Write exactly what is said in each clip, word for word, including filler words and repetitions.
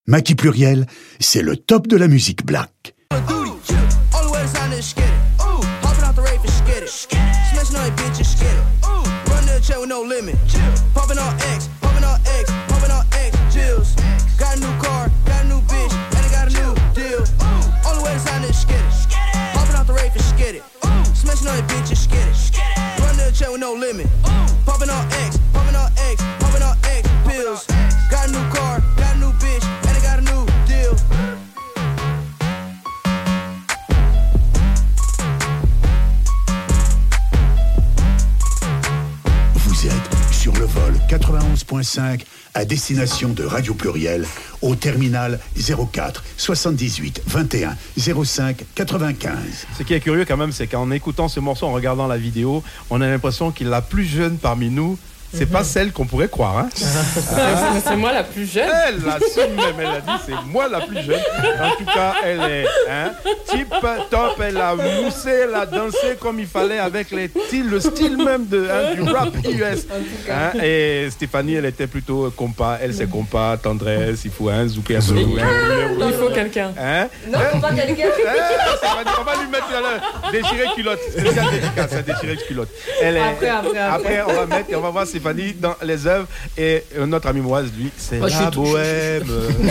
Maki Pluriel, c'est le top de la musique black. quatre-vingt-onze point cinq à destination de Radio Pluriel au terminal zéro quatre soixante-dix-huit vingt et un zéro cinq quatre-vingt-quinze. Ce qui est curieux quand même, c'est qu'en écoutant ce morceau, en regardant la vidéo, on a l'impression qu'il est la plus jeune parmi nous. C'est mm-hmm. pas celle qu'on pourrait croire. Hein. euh, c'est moi la plus jeune. Elle a su même, elle a dit c'est moi la plus jeune. En tout cas, elle est hein, tip top, elle a moussé, elle a dansé comme il fallait avec les styles, le style même de, hein, du rap U S. Hein, et Stéphanie, elle était plutôt compas, elle c'est compas, tendresse, il faut un hein, zouker un peu. Il faut quelqu'un. Hein? Non, on va quelqu'un. On va lui mettre là, déchirer culotte. Spécial dédicace, hein, déchirer culotte. Elle est, après, après, après. Après, on va mettre et on va voir si Fanny dans les œuvres et notre ami Moise lui c'est oh, la bohème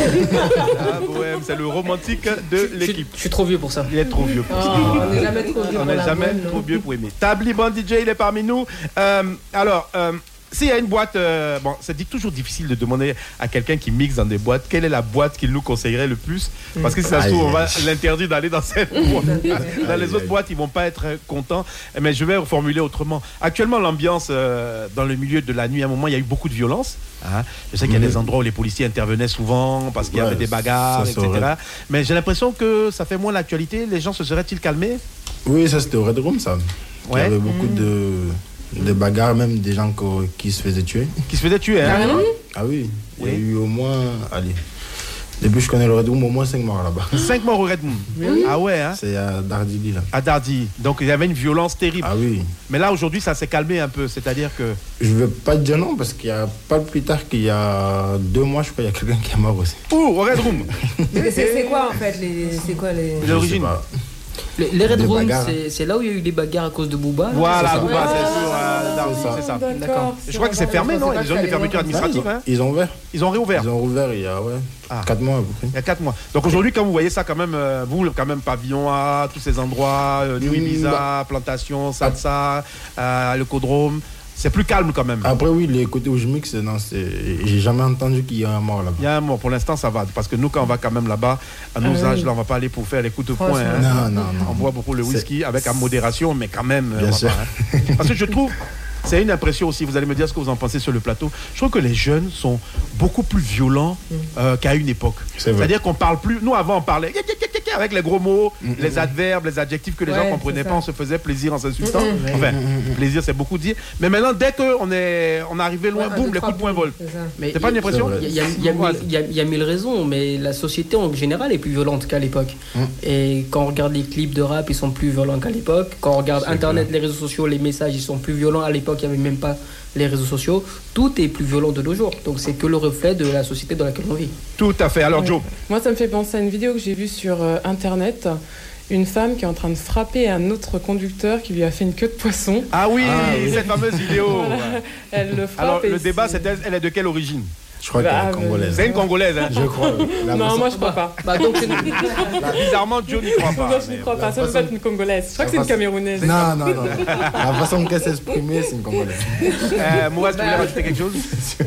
la bohème c'est le romantique de l'équipe. Je suis trop vieux pour ça. Il est trop vieux pour oh, ça. On n'est jamais trop vieux on n'est jamais bohème, trop vieux pour aimer. Tabliban D J il est parmi nous. euh, alors euh, s'il y a une boîte, euh, bon, c'est toujours difficile de demander à quelqu'un qui mixe dans des boîtes quelle est la boîte qu'il nous conseillerait le plus, parce que si ça se trouve, on va l'interdire d'aller dans cette boîte. Dans les autres boîtes, ils vont pas être contents. Mais je vais reformuler autrement. Actuellement, l'ambiance euh, dans le milieu de la nuit, à un moment, il y a eu beaucoup de violence. Hein. Je sais qu'il y a des endroits où les policiers intervenaient souvent parce qu'il y avait ouais, des bagarres, et cetera. Mais j'ai l'impression que ça fait moins l'actualité. Les gens se seraient-ils calmés? Oui, ça c'était au Red Room, ça. Ouais. Il y avait beaucoup mmh. de... des bagarres, même des gens qui se faisaient tuer. Qui se faisaient tuer, hein? Ah oui, il oui. y a eu au moins, allez, depuis que je connais le Red Room, au moins cinq morts là-bas. cinq morts au Red Room? Oui. Ah ouais, hein? C'est à Dardilly, là. À Dardilly. Donc il y avait une violence terrible. Ah oui. Mais là, aujourd'hui, ça s'est calmé un peu, c'est-à-dire que... Je ne veux pas te dire non, parce qu'il y a pas plus tard qu'il y a deux mois, je crois, il y a quelqu'un qui est mort aussi. Ouh, au Red Room. c'est, c'est quoi, en fait, les... c'est quoi les... L'origine. Les, les Red Room, c'est, c'est là où il y a eu des bagarres à cause de Booba. Voilà, c'est Booba, ça. c'est sûr. Euh, Darcy, c'est ça. D'accord. D'accord. Je crois que c'est fermé, non? Ils ont eu des fermetures administratives. Ils ont, hein ils ont ouvert. Ils ont réouvert. Ils ont rouvert il y a ouais, ah. quatre mois à peu près. Il y a quatre mois. Donc aujourd'hui, quand vous voyez ça, quand même, euh, vous, quand même, Pavillon A, tous ces endroits, euh, New Ibiza, bah. Plantation, Salsa, euh, le Codrome. C'est plus calme quand même. Après oui, les côtés où je mixe, non, c'est... j'ai jamais entendu qu'il y a un mort là-bas. Il y a un mort, pour l'instant ça va. Parce que nous quand on va quand même là-bas, à nos ah, âges, oui. là on va pas aller pour faire les coups de poing. Hein. Non, non, non. On boit beaucoup le whisky c'est... avec à modération, mais quand même. Bien sûr. Pas, hein. Parce que je trouve, c'est une impression aussi, vous allez me dire ce que vous en pensez sur le plateau. Je trouve que les jeunes sont beaucoup plus violents euh, qu'à une époque. C'est C'est-à-dire qu'on parle plus, nous avant on parlait avec les gros mots, mm-hmm. les adverbes, les adjectifs que les ouais, gens ne comprenaient pas, on se faisait plaisir en s'insultant. Mm-hmm. Enfin, mm-hmm. plaisir c'est beaucoup dire. Mais maintenant, dès qu'on est, on est arrivé loin, ouais, boum, les coups de poing volent. C'est, c'est pas une impression? Il y, y, y, y a mille raisons, mais la société en général est plus violente qu'à l'époque. Mm. Et quand on regarde les clips de rap, ils sont plus violents qu'à l'époque. Quand on regarde c'est Internet, clair. Les réseaux sociaux, les messages, ils sont plus violents. À l'époque, il n'y avait même pas les réseaux sociaux. Tout est plus violent de nos jours. Donc c'est que le reflet de la société dans laquelle on vit. Tout à fait. Alors, ouais. Joe? Moi, ça me fait penser à une vidéo que j'ai vue sur euh, Internet. Une femme qui est en train de frapper un autre conducteur qui lui a fait une queue de poisson. Ah oui, ah, oui. Cette fameuse vidéo. Voilà. Elle le frappe. Alors, le débat, c'est elle, elle est de quelle origine? Je crois bah, qu'elle est congolaise. C'est une congolaise, hein? Je crois. La non, moi je crois pas. Bah, donc, bizarrement, Joe n'y croit pas. Moi je n'y crois pas. Ça peut pas être une congolaise. Je crois que c'est une camerounaise. Non, non, non. La façon qu'elle s'est exprimée, c'est une congolaise. Euh, Mouaz, tu voulais rajouter quelque chose?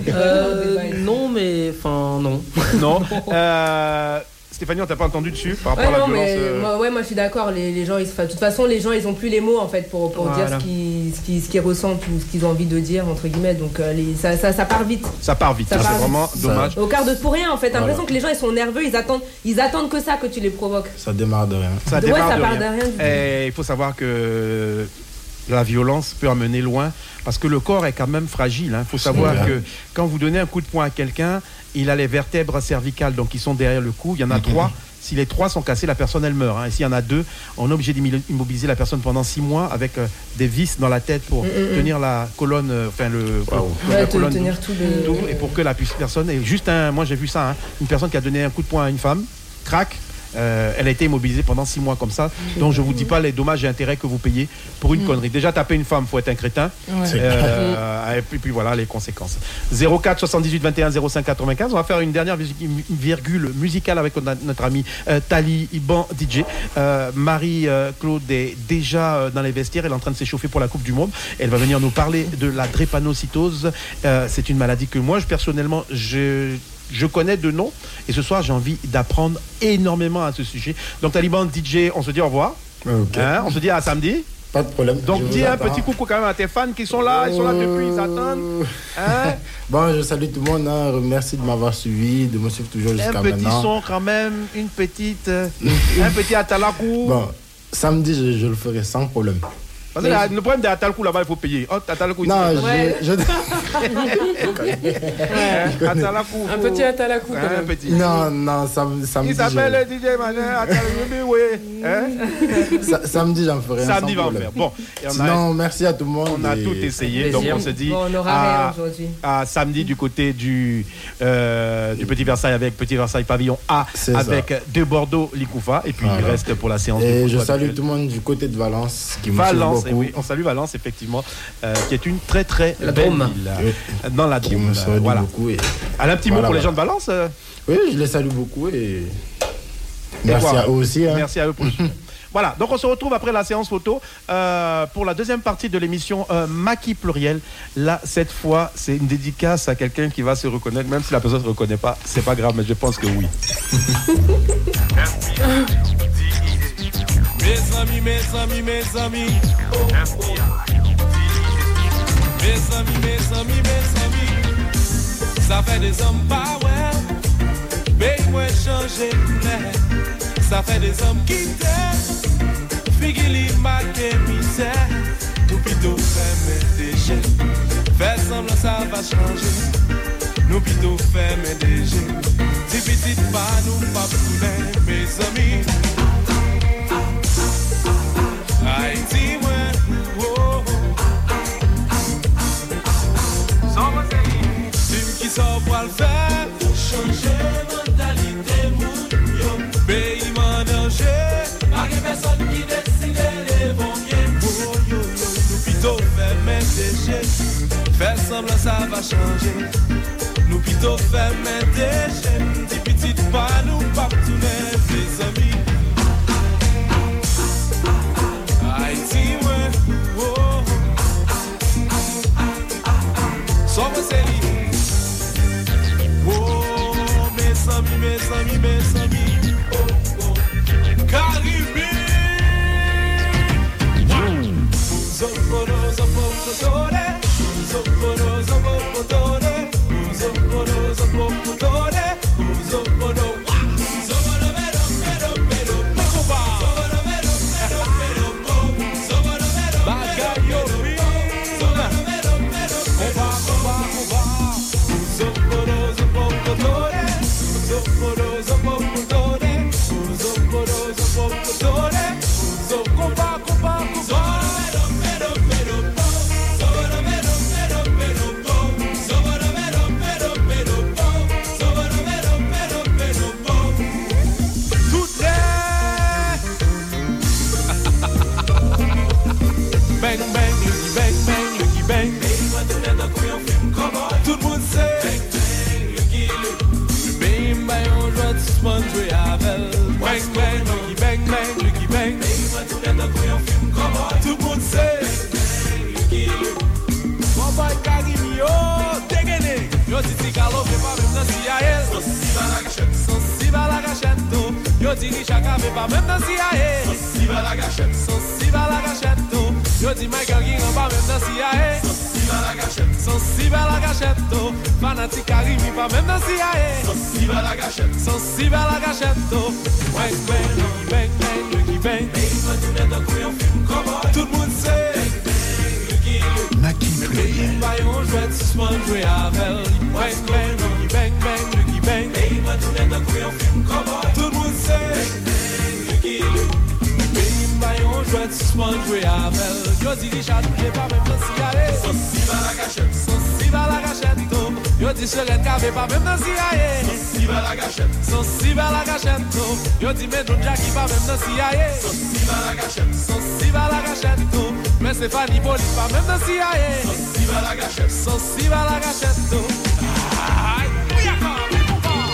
euh, Non, mais enfin, non. Non. Euh. Stéphanie, on t'a pas entendu dessus par rapport ouais, à la non, violence mais euh... moi, ouais, moi je suis d'accord. Les, les gens, ils, de toute façon, les gens, ils ont plus les mots en fait pour, pour voilà. dire ce qu'ils, ce, qu'ils, ce qu'ils ressentent ou ce qu'ils ont envie de dire entre guillemets. Donc euh, les, ça, ça, ça part vite. Ça part vite. Ça ça, part c'est vite. Vraiment ça... dommage. Au quart de pour rien en fait. T'as voilà. l'impression que les gens ils sont nerveux, ils attendent, ils attendent que ça que tu les provoques. Ça démarre de rien. Ça ouais, démarre ça de part rien. de rien. Et il faut savoir que la violence peut amener loin, parce que le corps est quand même fragile. Il hein. faut savoir que quand vous donnez un coup de poing à quelqu'un, il a les vertèbres cervicales, donc qui sont derrière le cou. Il y en a mm-hmm. trois. Si les trois sont cassés, la personne, elle meurt. Hein. Et s'il y en a deux, on est obligé d'immobiliser la personne pendant six mois avec euh, des vis dans la tête pour mm-hmm. tenir la colonne, euh, enfin le, wow. ouais, la colonne tenir tout, les... tout, et pour que la personne ait juste un... Moi, j'ai vu ça, hein, une personne qui a donné un coup de poing à une femme, crac, Euh, elle a été immobilisée pendant six mois comme ça. Donc je vous dis pas les dommages et intérêts que vous payez pour une mmh. connerie. Déjà taper une femme, faut être un crétin. Ouais. Euh, et puis, puis voilà les conséquences. zéro quatre soixante-dix-huit vingt et un zéro cinq quatre-vingt-quinze. On va faire une dernière virgule musicale avec notre ami euh, Taliban D J. Euh, Marie-Claude est déjà euh, dans les vestiaires. Elle est en train de s'échauffer pour la Coupe du Monde. Elle va venir nous parler de la drépanocytose. Euh, c'est une maladie que moi, je, personnellement, je Je connais de nom et ce soir j'ai envie d'apprendre énormément à ce sujet. Donc Taliban D J, on se dit au revoir. Okay. Hein, on se dit à samedi. Pas de problème. Donc dis un petit coucou quand même à tes fans qui sont là, ils sont là depuis, ils attendent. Hein? Bon, je salue tout le monde. Hein. Merci de m'avoir suivi, de me suivre toujours jusqu'à maintenant. Un petit son quand même, une petite, un petit atalakou. Bon, samedi je, je le ferai sans problème. Parce que là, le problème de Atalkou là-bas, il faut payer. Oh, Atalkou, non, je, ouais. je... ouais. Atalakou. Un petit Atalakou. Hein, un petit. Non, non, sam, samedi. Il s'appelle je... D J Manin, Atalkou, oui. Sa, samedi, j'en ferai un. Samedi, va en faire. Bon. Sinon, a... merci à tout le monde. On a et... tout essayé, donc on se dit. Bon, on aura rien aujourd'hui. À samedi du côté du, euh, du Petit Versailles avec Petit Versailles Pavillon A avec ça. De Bordeaux Likoufa. Et puis voilà. Il reste pour la séance. Et je salue tout le monde du côté de Valence qui me suit beaucoup. Oui, on salue Valence, effectivement, euh, qui est une très très la belle ville. Oui. Dans la Drôme. Me salue voilà. beaucoup. Et... Un petit voilà, mot pour voilà. les gens de Valence euh... Oui, je les salue beaucoup et, et merci voilà. à eux aussi. Hein. Merci à eux pour le soutien. Voilà, donc on se retrouve après la séance photo euh, pour la deuxième partie de l'émission euh, Maquis Pluriel. Là, cette fois, c'est une dédicace à quelqu'un qui va se reconnaître, même si la personne ne se reconnaît pas, c'est pas grave, mais je pense que oui. Mes amis, mes amis, mes amis. Oh, oh. Mes amis, mes amis, mes amis. Ça fait des hommes pas ouais. Paye-moi changer couleur. Ça fait des hommes qui t'aiment. Figili marqué misère. Tout plutôt fermer des jeux. Faire semblant ça va changer. Nous plutôt fermer des jeux. Si petit pas nous pas poulet, mes amis. Haïti, ouais, oh, oh. Tu qui sort pour le faire, changer mentalité, moun, yo. Pays m'en danger, pas que personne qui décide les bons biens. Oh, yo, yo, nous plutôt faire mettre des jeux. Faire semblant ça va changer. Nous plutôt faire mettre des jeux. Des petites pas, nous pas tourner, les amis. Haïti, ouais, oh, somos eli. Oh, mes amis, mes amis, mes amis. Oh, oh, Caribé. Zoporo, zoporo, zore. Zoporo, zoporo, zore. Zoporo, zoporo, zore. Zoporo, zoporo, mero, mero, mero. Makoba. Bang, bang, Lucky bang, bang, Lucky bang. Tout le monde sait. Bang, bang, bang, bang, on doit se sponsor avec. Bang, bang, Lucky bang, bang, Lucky bang. Tout le monde sait. Mon boy Karimi, yo, dégainé. Yo, Titi Galo, fait pas même dans C I A. Sensible à la gâchette. Yo, Titi Chaka, fait pas même dans C I A. Sensible à la gâchette. Sensible à la gâchette. Yo dis Michael King en bas même dans C I A. Sensible à la gâchette. Sensible à la gâchette. Fanatique Karimi pas même dans C I A. Sensible à la gâchette. Sensible à la gâchette. Bang bang, Lucky bang bang, Lucky bang. Tout le monde sait. jouet suspend jouer avec. Bang bang, Lucky bang bang, Lucky bang. Et moi tout le temps couille en film cowboy. Tout le monde sait. Lucky Luke. Pays maillon jouet suspend jouer avec. Yo dis Richard, j'ai pas même dans si aller. Sauci va la cachette, sauci va la cachette. Yo dis Seren Kabe pas même dans si aller. Sauci va la cachette, sauci va la cachette. Yo dis Medon Jackie pas même dans si aller. Sauci va la cachette, sauci va la cachette. Mais Stéphanie Police pas même dans si aller. Sauci va la cachette, sauci va la cachette. Aïe, oui encore, oui encore.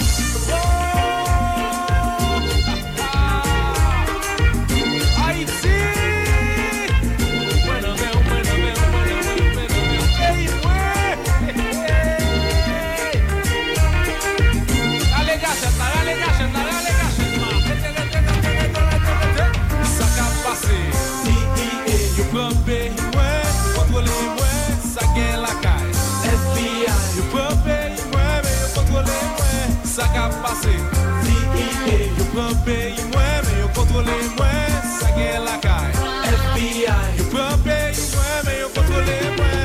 Haïti. Bueno, bueno, bueno, bueno, bueno, bueno, hey, Dale gachette, dale gachette, dale gachette. Ça qu'a passé. You prend pays, ouais, contrôler, ouais, ça gagne la caille. F B I, you prend pays, ouais, mais you contrôler, ouais, ça qu'a passé. D E A, you prend pays, ouais, mais you contrôler, ouais, ça gagne la caille. F B I, you prend pays, ouais, mais you contrôler, ouais.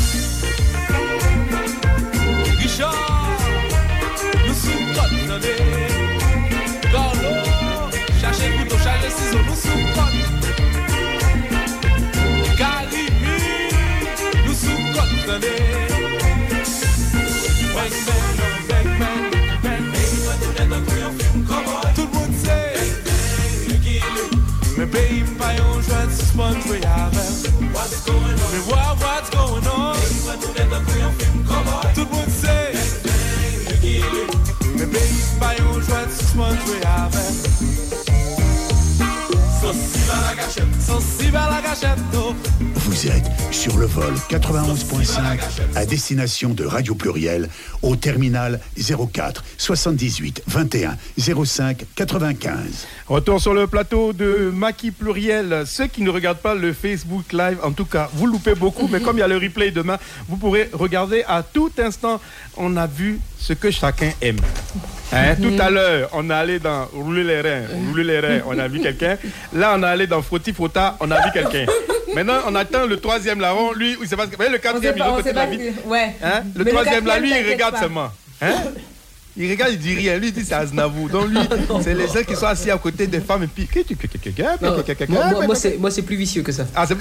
Richard, nous sous-cote, attendez. Carlo, cherchez couteau, cherchez ciseaux, nous sous-cote. Bang bang, bang bang, bang bang. Tout le monde sait. Mais baby, pas un joint de suspend jouer avec. What's going on? Mais what, what's going on? Tout le monde sait. Mais baby, pas un joint de suspend jouer avec. Vous êtes sur le vol quatre-vingt-onze point cinq à destination de Radio Pluriel au terminal zéro quatre soixante-dix-huit vingt et un zéro cinq quatre-vingt-quinze. Retour sur le plateau de Maki Pluriel. Ceux qui ne regardent pas le Facebook Live, en tout cas, vous loupez beaucoup, mais comme il y a le replay demain, vous pourrez regarder à tout instant. On a vu ce que chacun aime. Hein, tout à l'heure, on est allé dans rouler les reins, rouler les reins, on a vu quelqu'un. Là, on est allé dans frotti frotta, on a vu quelqu'un. Maintenant, on attend le troisième larron, lui, il sait pas ce que... Le quatrième, il est côté de la vie. Ouais. Hein? Le Mais troisième, le là, lui, il regarde pas. seulement. Hein? Il regarde, il dit rien. Lui, il dit c'est Aznavour. Donc, lui, c'est les gens qui sont assis à côté des femmes. Et puis, moi, c'est, moi, c'est plus vicieux que ça. Ah, c'est.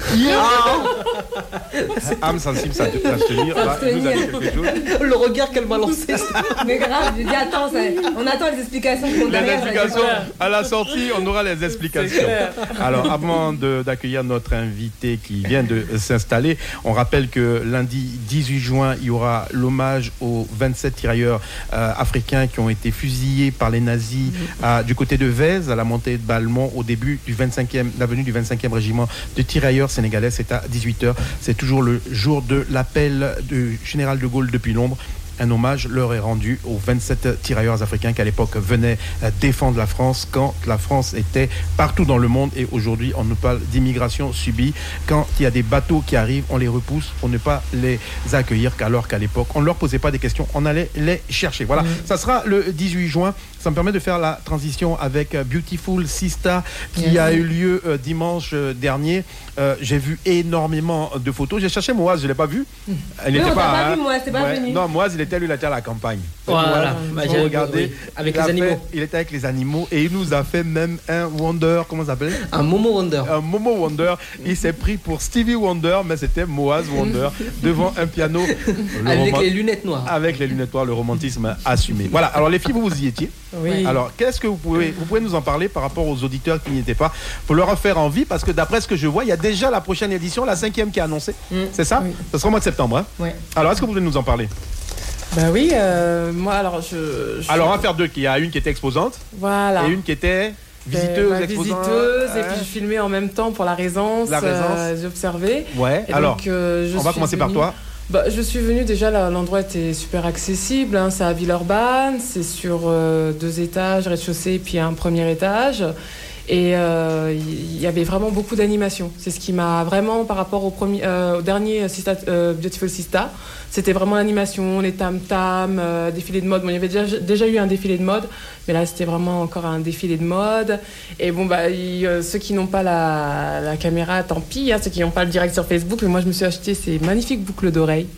C'est âme sensible, ça doit se tenir. Là, il nous a dit quelque chose. Le regard qu'elle m'a lancé. Mais grave, je dis attends, ça, on attend les explications. Les explications, à la sortie, on aura les explications. Alors, avant de, d'accueillir notre invité qui vient de s'installer, on rappelle que lundi dix-huit juin, il y aura l'hommage aux vingt-sept tirailleurs euh, africains qui ont été fusillés par les nazis à, du côté de Vèze, à la montée de Balmont, au début du vingt-cinquième, l'avenue du vingt-cinquième régiment de tirailleurs sénégalais. C'est à dix-huit heures. C'est toujours le jour de l'appel du général de Gaulle depuis l'ombre. Un hommage leur est rendu aux vingt-sept tirailleurs africains qui à l'époque venaient défendre la France quand la France était partout dans le monde. Et aujourd'hui, on nous parle d'immigration subie. Quand il y a des bateaux qui arrivent, on les repousse pour ne pas les accueillir, alors qu'à l'époque, on ne leur posait pas des questions, on allait les chercher. Voilà, mmh. Ça sera le dix-huit juin. Ça me permet de faire la transition avec Beautiful Sista qui mmh. a eu lieu euh, dimanche euh, dernier. Euh, j'ai vu énormément de photos. J'ai cherché Moaz, je ne l'ai pas vu. Elle n'était pas, pas hein, vu, Moaz, c'est pas ouais, venu. Non, Moaz, il était lui, il était à la campagne. Voilà, voilà. Bah, j'ai regardé. Oui. Avec les fait, animaux. Il était avec les animaux et il nous a fait même un Wonder, comment ça s'appelle? Un Momo Wonder. Un Momo Wonder. Il s'est pris pour Stevie Wonder, mais c'était Moaz Wonder devant un piano. Avec rom- les lunettes noires. Avec les lunettes noires, le romantisme assumé. Voilà, alors les filles, vous vous y étiez. Oui. Alors, qu'est-ce que vous pouvez, vous pouvez nous en parler par rapport aux auditeurs qui n'y étaient pas, pour leur faire envie, parce que d'après ce que je vois, il y a déjà la prochaine édition, la cinquième qui est annoncée. Mmh. C'est ça? Oui. Ça sera au mois de septembre. Hein? Ouais. Alors, est-ce que vous voulez nous en parler? Bah oui, euh, moi alors je, je... Alors on va faire deux. Il y a une qui était exposante. Voilà. Et une qui était visiteuse, bah, exposante. Visiteuse, ouais. Et puis je filmais en même temps pour la Résence. La Résence. Euh, J'observais. Ouais. Et alors, donc, euh, je on va commencer venue... par toi. Bah, je suis venue déjà, là, l'endroit était super accessible. Hein, c'est à Villeurbanne, c'est sur euh, deux étages, rez-de-chaussée, puis un premier étage. Et il euh, y avait vraiment beaucoup d'animation. C'est ce qui m'a vraiment, par rapport au, premier, euh, au dernier Sista, euh, Beautiful Sista, c'était vraiment l'animation, les tam-tams, euh, défilé de mode. Bon, il y avait déjà, déjà eu un défilé de mode, mais là, c'était vraiment encore un défilé de mode. Et bon, bah, y, euh, ceux qui n'ont pas la, la caméra, tant pis, hein, ceux qui n'ont pas le direct sur Facebook, mais moi, je me suis acheté ces magnifiques boucles d'oreilles.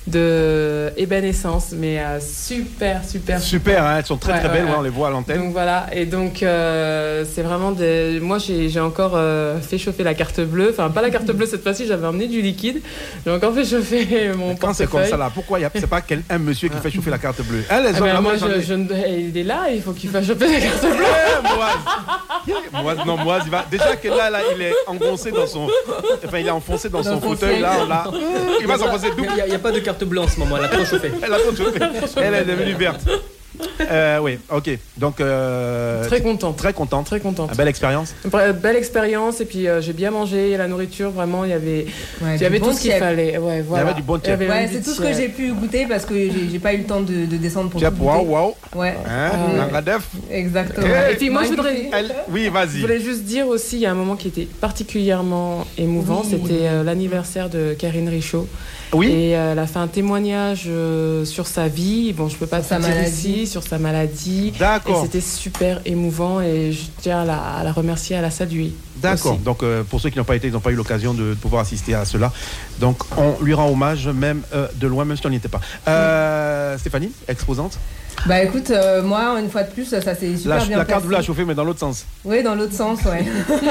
de Evanescence, mais euh, super, super. Super, hein, elles sont très ouais, très ouais, belles, ouais. ouais, on les voit à l'antenne. Donc voilà, et donc euh, c'est vraiment des. Moi j'ai, j'ai encore euh, fait chauffer la carte bleue, enfin pas la carte bleue cette fois-ci, j'avais emmené du liquide. J'ai encore fait chauffer mon Mais quand portefeuille. c'est comme ça là, pourquoi y a... c'est pas quel... un monsieur qui fait chauffer la carte bleue hein, les ah hommes, ben, là, moi, j'en je, ai- je ne- il est là, il faut qu'il fasse chauffer la carte bleue. Eh, Moise. Moise, non, Moise, il va... déjà que là, là, il est engoncé dans son. Enfin, il est enfoncé dans, dans son fauteuil, là, là. Il va s'enfoncer double. Il n'y a, a pas de carte bleue en ce moment, elle a trop chauffé. Elle a trop chauffé. Elle est devenue verte. Euh, oui, ok. Donc. Euh, Très contente. Très contente. Très contente. Ah, belle expérience. Bre- Belle expérience, et puis euh, j'ai bien mangé, la nourriture, vraiment, il y avait, Ouais, il y avait du tout bon ce qu'il tiep. fallait. Ouais, voilà. Il y avait du bon Il y avait Ouais, même c'est du tout ce que tiep. j'ai pu goûter parce que j'ai, j'ai pas eu le temps de, de descendre pour Tiens, tout waouh, goûter. waouh. Ouais. Hein, Euh, Nangadef. Exactement. Eh, Et puis moi, je voudrais. Elle- Oui, Je vas-y. voulais juste dire aussi, il y a un moment qui était particulièrement émouvant, Oui. c'était euh, l'anniversaire de Karine Richaud. Oui. Et euh, elle a fait un témoignage euh, sur sa vie, bon je peux pas Sur sa tout dire maladie. ici, sur sa maladie. D'accord. Et c'était super émouvant et je tiens à la, à la remercier, à la saluer. D'accord. aussi. Donc, euh, pour ceux qui n'ont pas été, ils n'ont pas eu l'occasion de pouvoir assister à cela. Donc, on lui rend hommage, même euh, de loin, même si on n'y était pas. Euh, Stéphanie, exposante. Bah écoute, euh, moi, une fois de plus, ça s'est super La, bien la carte passé. bleue a chauffé, mais dans l'autre sens. Oui, dans l'autre sens, ouais.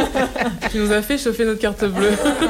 Tu nous as fait chauffer notre carte bleue.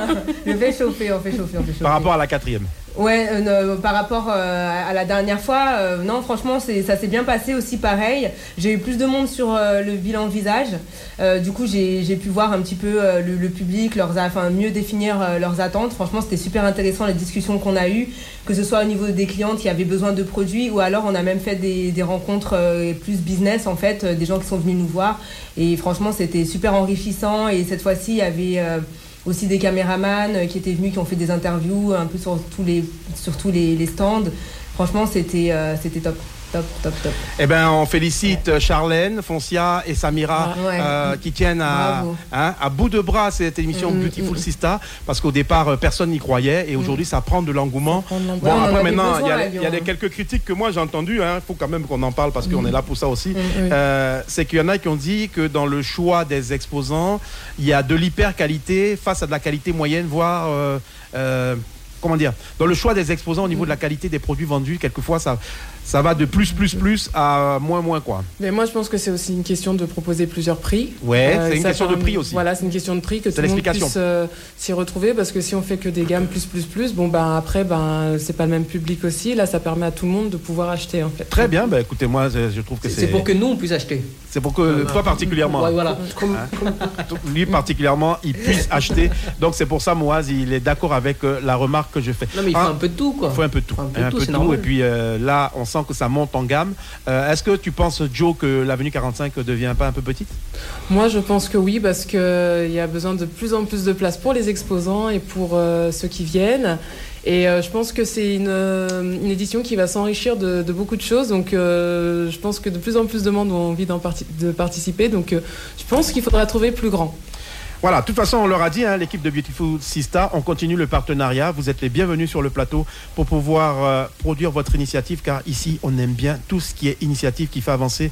Je fais chauffer, on fait chauffer, on fait chauffer. Par rapport à la quatrième. Ouais, euh, ne- par rapport euh, à la dernière fois, euh, non, franchement, c'est, ça s'est bien passé aussi pareil. J'ai eu plus de monde sur euh, le bilan visage. Euh, du coup, j'ai, j'ai pu voir un petit peu euh, le, le public, leurs, a- enfin, mieux définir euh, leurs attentes. Franchement, c'était super intéressant les discussions qu'on a eues, que ce soit au niveau des clientes qui avaient besoin de produits ou alors on a même fait des, des rencontres euh, plus business, en fait, euh, des gens qui sont venus nous voir. Et franchement, c'était super enrichissant. Et cette fois-ci, il y avait... euh, aussi des caméramans qui étaient venus, qui ont fait des interviews un peu sur tous les, sur tous les, les stands. Franchement, c'était, euh, c'était top. Top, top, top. Eh bien, on félicite ouais. Charlène, Foncia et Samira ouais. euh, qui tiennent à, hein, à bout de bras cette émission mmh, Beautiful mmh. Sista, parce qu'au départ, euh, personne n'y croyait et aujourd'hui, mmh. ça prend de l'engouement. Bon, ouais, après, maintenant, il y, besoin, y a les quelques critiques que moi j'ai entendues. Il hein, faut quand même qu'on en parle parce mmh. qu'on est là pour ça aussi. Mmh. Euh, c'est qu'il y en a qui ont dit que dans le choix des exposants, il y a de l'hyper qualité face à de la qualité moyenne, voire. Euh, euh, comment dire, dans le choix des exposants au niveau de la qualité des produits vendus, quelquefois ça, ça va de plus, plus, plus à moins, moins quoi. Mais moi je pense que c'est aussi une question de proposer plusieurs prix. Ouais, euh, c'est une question de prix une, aussi. Voilà, c'est une question de prix que c'est tout le monde puisse euh, s'y retrouver parce que si on fait que des gammes plus, plus, plus, bon ben après, ben c'est pas le même public aussi. Là, ça permet à tout le monde de pouvoir acheter en fait. Très bien, ben écoutez, moi je, je trouve que c'est... C'est pour que nous on puisse acheter. C'est pour que euh, toi particulièrement. Ouais, voilà. Hein? Lui particulièrement, il puisse acheter. Donc c'est pour ça, Moaz, il est d'accord avec euh, la remarque que je fais. Non mais il faut ah, un peu de tout quoi. Il faut un peu de tout. Un peu de un tout, peu c'est tout normal. Et puis euh, là, on sent que ça monte en gamme. Euh, est-ce que tu penses, Joe, que l'avenue quarante-cinq devient pas un peu petite? Moi, je pense que oui, parce qu'il y a besoin de plus en plus de place pour les exposants et pour euh, ceux qui viennent. Et euh, je pense que c'est une, une édition qui va s'enrichir de, de beaucoup de choses. Donc, euh, je pense que de plus en plus de monde ont envie d'en parti- de participer. Donc, euh, je pense qu'il faudra trouver plus grand. Voilà, de toute façon, on leur a dit, hein, l'équipe de Beautiful Sista, on continue le partenariat. Vous êtes les bienvenus sur le plateau pour pouvoir euh, produire votre initiative, car ici, on aime bien tout ce qui est initiative qui fait avancer.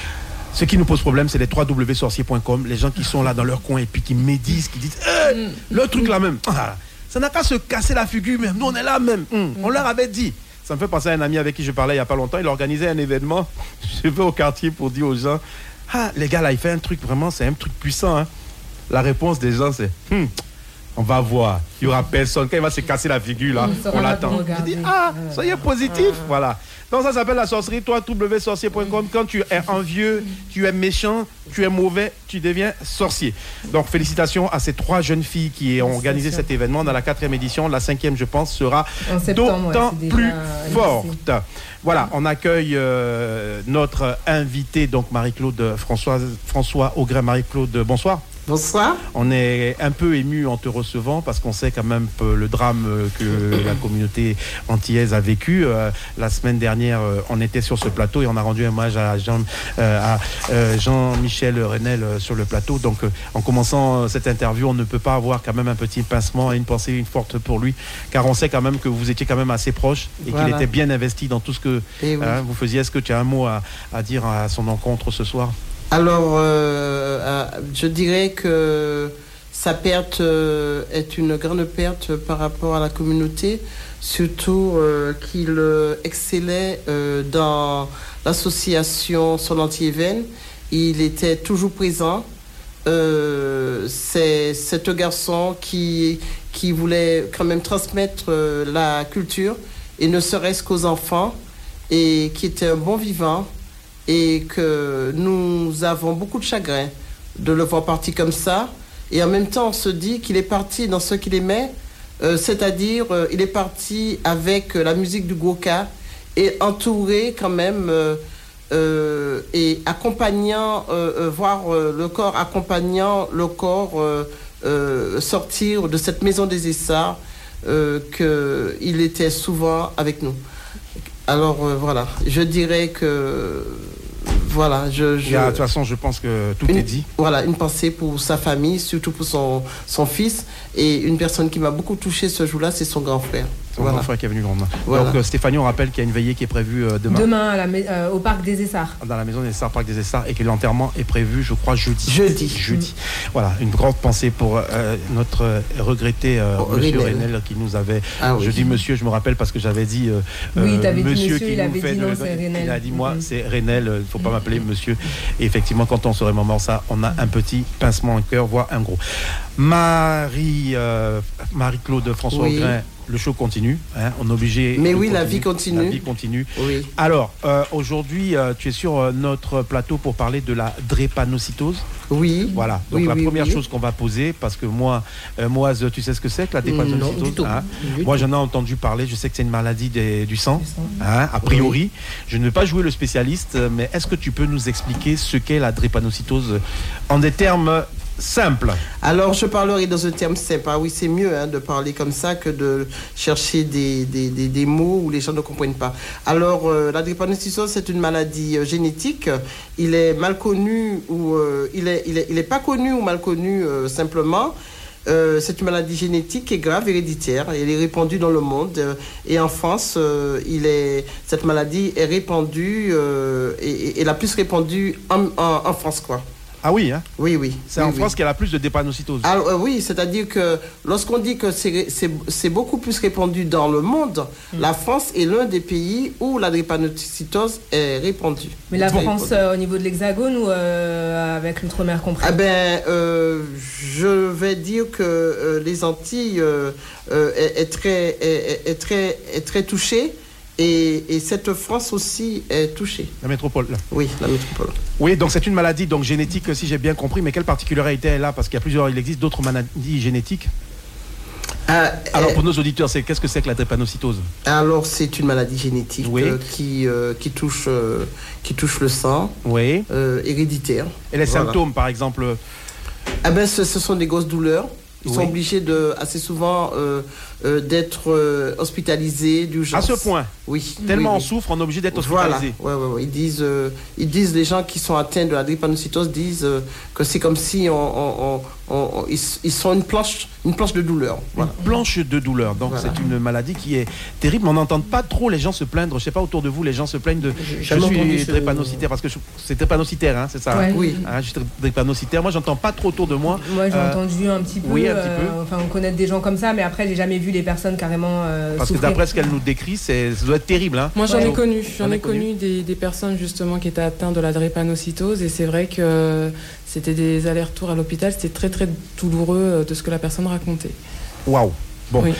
Ce qui nous pose problème, c'est les w w w point sorcier point com, les gens qui sont là dans leur coin et puis qui médisent, qui disent hey, le truc là même, ah, ça n'a qu'à se casser la figure même, nous on est là même, hum, on leur avait dit. Ça me fait penser à un ami avec qui je parlais il n'y a pas longtemps, il organisait un événement, je vais au quartier pour dire aux gens, ah les gars là, il fait un truc vraiment, c'est un truc puissant. Hein. La réponse des gens c'est, hm, on va voir, il n'y aura personne, quand il va se casser la figure là, on, on l'attend. Je dis, ah, soyez positif, ah. Voilà. Donc ça s'appelle la sorcerie, toi, w w w point sorcier point com. Quand tu es envieux, tu es méchant, tu es mauvais, tu deviens sorcier. Donc félicitations à ces trois jeunes filles qui ont organisé cet événement dans la quatrième édition. La cinquième, je pense, sera d'autant ouais, plus forte. Voilà, on accueille euh, notre invité, donc Marie-Claude Françoise, François Augret. Marie-Claude, bonsoir. Bonsoir. On est un peu ému en te recevant parce qu'on sait quand même le drame que la communauté antillaise a vécu. Euh, la semaine dernière, euh, on était sur ce plateau et on a rendu hommage à, Jean, euh, à euh, Jean-Michel Renel euh, sur le plateau. Donc, euh, en commençant euh, cette interview, on ne peut pas avoir quand même un petit pincement et une pensée une forte pour lui, car on sait quand même que vous étiez quand même assez proche et voilà. Qu'il était bien investi dans tout ce que oui. hein, vous faisiez. Est-ce que tu as un mot à, à dire à son encontre ce soir ? Alors, euh, euh, je dirais que sa perte euh, est une grande perte par rapport à la communauté, surtout euh, qu'il euh, excellait euh, dans l'association Solentier-Veynes. Il était toujours présent. Euh, c'est cet garçon qui, qui voulait quand même transmettre euh, la culture, et ne serait-ce qu'aux enfants, et qui était un bon vivant, et que nous avons beaucoup de chagrin de le voir partir comme ça. Et en même temps, on se dit qu'il est parti dans ce qu'il aimait, euh, c'est-à-dire euh, il est parti avec euh, la musique du Goka, et entouré quand même euh, euh, et accompagnant, euh, euh, voir euh, le corps accompagnant le corps euh, euh, sortir de cette maison des Essarts, euh, qu'il était souvent avec nous. Alors euh, voilà, je dirais que voilà, je, je... De toute façon, je pense que tout une, est dit. Voilà, une pensée pour sa famille, surtout pour son, son fils. Et une personne qui m'a beaucoup touchée ce jour-là, c'est son grand frère. Son voilà. grand frère qui est venu le lendemain. Voilà. Donc euh, Stéphanie, on rappelle qu'il y a une veillée qui est prévue euh, demain. Demain, à la, euh, au parc des Essarts. Dans la maison des Essarts, parc des Essarts, et que l'enterrement est prévu, je crois, jeudi. Jeudi. Jeudi. Mmh. Voilà, une grande pensée pour euh, notre regretté euh, oh, monsieur Renel qui nous avait... Ah, oui. Je dis monsieur, je me rappelle parce que j'avais dit... Euh, oui, tu avais dit monsieur, qui il avait dit non, de... c'est Renel. Il a dit moi, mmh. c'est Renel, il ne faut pas mmh. m'appeler monsieur. Et effectivement, quand on se remémore ça, on a un petit pincement au cœur, voire un gros. Marie, euh, Marie-Claude François oui. Augrin, le show continue, hein, on est obligé. Mais oui, continue, la vie continue. La vie continue. Oui. Alors, euh, aujourd'hui, euh, tu es sur euh, notre plateau pour parler de la drépanocytose. Oui. Voilà. Donc oui, la oui, première oui. chose qu'on va poser, parce que moi, euh, Moise, tu sais ce que c'est que la drépanocytose? Non, du tout. Hein du moi, tout. j'en ai entendu parler. Je sais que c'est une maladie des, du sang. Hein, a priori, oui. Je ne vais pas jouer le spécialiste, mais est-ce que tu peux nous expliquer ce qu'est la drépanocytose en des termes simple. Alors, je parlerai dans un terme simple. Ah oui, c'est mieux hein, de parler comme ça que de chercher des, des, des, des mots où les gens ne comprennent pas. Alors, euh, la drépanocytose, c'est une maladie euh, génétique. Il est mal connu ou euh, il est, il est, il est pas connu ou mal connu euh, simplement. Euh, c'est une maladie génétique qui est grave, héréditaire. Elle est répandue dans le monde. Euh, et en France, euh, il est, cette maladie est répandue euh, et, et la plus répandue en, en, en France, quoi. Ah oui, hein? Oui, oui. C'est oui, en oui. France qu'il y a la plus de drépanocytose. Alors, euh, oui, c'est-à-dire que lorsqu'on dit que c'est, c'est, c'est beaucoup plus répandu dans le monde, mmh. la France est l'un des pays où la drépanocytose est répandue. Mais la France, euh, au niveau de l'Hexagone ou euh, avec l'outre-mer compris? Ah ben, euh, je vais dire que euh, les Antilles euh, euh, est, est, très, est, est, très, est très touchée. Et, et cette France aussi est touchée. La métropole. Là. Oui, la métropole. Oui, donc c'est une maladie donc génétique, si j'ai bien compris. Mais quelle particularité est là? Parce qu'il y a plusieurs, il existe d'autres maladies génétiques. Euh, alors euh, pour nos auditeurs, c'est qu'est-ce que c'est que la drépanocytose? Alors c'est une maladie génétique oui. euh, qui euh, qui touche euh, qui touche le sang. Oui. Euh, héréditaire. Et les voilà. symptômes, par exemple? Ah ben ce, ce sont des grosses douleurs. Ils oui. sont obligés de, assez souvent euh, euh, d'être euh, hospitalisés d'urgence. À ce point? Oui. Tellement oui, on oui. souffre, on est obligé d'être hospitalisé. Voilà. Ouais, ouais, ouais. Ils disent, euh, ils disent, les gens qui sont atteints de la drépanocytose disent euh, que c'est comme si on, on, on, on, ils, ils sont une planche, une planche de douleur. Voilà. Une planche de douleur. Donc voilà. C'est une maladie qui est terrible. Mais on n'entend pas trop les gens se plaindre. Je sais pas autour de vous, les gens se plaignent de. Je suis drépanocytaire parce que je, c'est drépanocytaire, hein, c'est ça. Ouais. Oui. Hein, je suis drépanocytaire. Moi, j'entends pas trop autour de moi. Moi, j'ai euh, entendu un petit peu. Oui, un petit peu. Euh, enfin, on connaît des gens comme ça, mais après, j'ai jamais vu les personnes carrément. Euh, parce souffrir. que d'après ce qu'elle nous décrit, c'est, ça doit être terrible. Hein. Moi, j'en ouais. ai connu. J'en ai connu, connu des, des personnes justement qui étaient atteintes de la drépanocytose, et c'est vrai que c'était des allers-retours à l'hôpital. C'était très très douloureux de ce que la personne racontait. Waouh. Bon. Oui.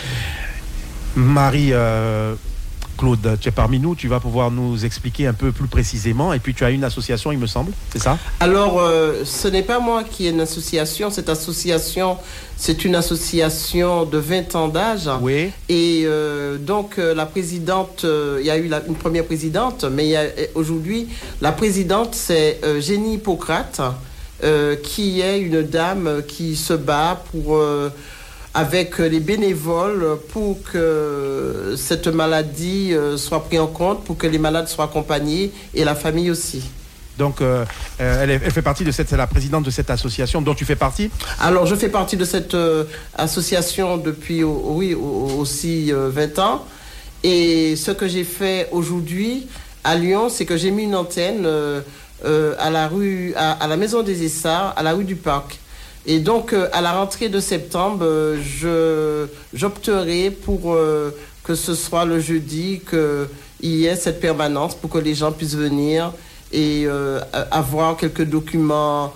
Marie. Euh... Claude, tu es parmi nous, tu vas pouvoir nous expliquer un peu plus précisément. Et puis tu as une association, il me semble, c'est ça? Alors, euh, ce n'est pas moi qui ai une association. Cette association, c'est une association de vingt ans d'âge. Oui. Et euh, donc, euh, la présidente, euh, il y a eu la, une première présidente, mais il y a, aujourd'hui, la présidente, c'est euh, Génie Hippocrate, euh, qui est une dame qui se bat pour... Euh, avec les bénévoles pour que cette maladie soit prise en compte, pour que les malades soient accompagnés et la famille aussi. Donc, euh, elle, est, elle fait partie de cette, c'est la présidente de cette association dont tu fais partie? Alors, je fais partie de cette euh, association depuis, oui, aussi euh, vingt ans. Et ce que j'ai fait aujourd'hui à Lyon, c'est que j'ai mis une antenne euh, euh, à la rue, à, à la Maison des Essarts, à la rue du Parc. Et donc, euh, à la rentrée de septembre, euh, je, j'opterai pour euh, que ce soit le jeudi, qu'il y ait cette permanence pour que les gens puissent venir et euh, avoir quelques documents,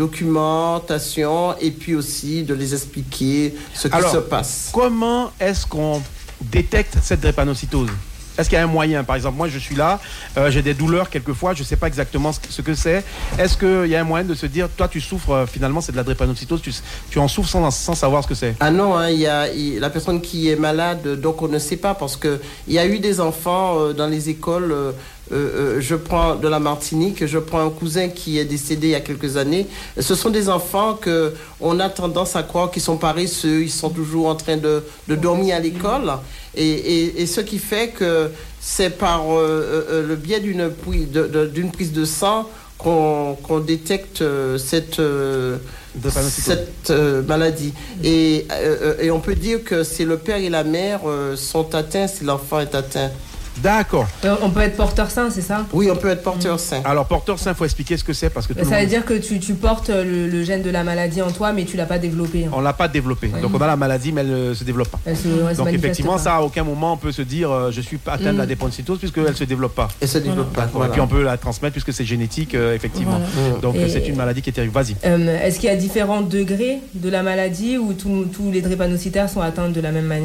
documentation et puis aussi de les expliquer ce qui Alors, se passe. Comment est-ce qu'on détecte cette drépanocytose ? Est-ce qu'il y a un moyen ? Par exemple, moi, je suis là, euh, j'ai des douleurs quelquefois, je ne sais pas exactement ce que, ce que c'est. Est-ce qu'il y a un moyen de se dire, toi, tu souffres, euh, finalement, c'est de la drépanocytose, tu, tu en souffres sans, sans savoir ce que c'est ? Ah non, hein, y a, y, la personne qui est malade, donc on ne sait pas, parce qu'il y a eu des enfants euh, dans les écoles. Euh, euh, je prends de la Martinique, je prends un cousin qui est décédé il y a quelques années. Ce sont des enfants qu'on a tendance à croire qu'ils sont paresseux, ils sont toujours en train de, de dormir à l'école. Et, et, et ce qui fait que c'est par euh, euh, le biais d'une, de, de, d'une prise de sang qu'on, qu'on détecte euh, cette, euh, cette euh, maladie. Et, euh, et on peut dire que c'est le père et la mère euh, sont atteints si l'enfant est atteint. D'accord. Euh, on peut être porteur sain, c'est ça ? Oui, on peut être porteur sain. Alors, porteur sain, il faut expliquer ce que c'est parce que tout Ça le veut monde... dire que tu, tu portes le, le gène de la maladie en toi, mais tu l'as pas développé. Hein. On l'a pas développé. Ouais. Donc, on a la maladie, mais elle ne se développe pas. Elle se, elle se Donc, manifeste effectivement, pas. ça, à aucun moment, on peut se dire euh, je suis atteint Mm. de la drépanocytose puisqu'elle ne se développe pas. Elle se développe Voilà. pas. Voilà. Et puis, on peut la transmettre puisque c'est génétique, euh, effectivement. Voilà. Donc, Et- c'est une maladie qui est terrible. Vas-y. Euh, est-ce qu'il y a différents degrés de la maladie ou tous tous les drépanocytaires sont atteints de la même manière ?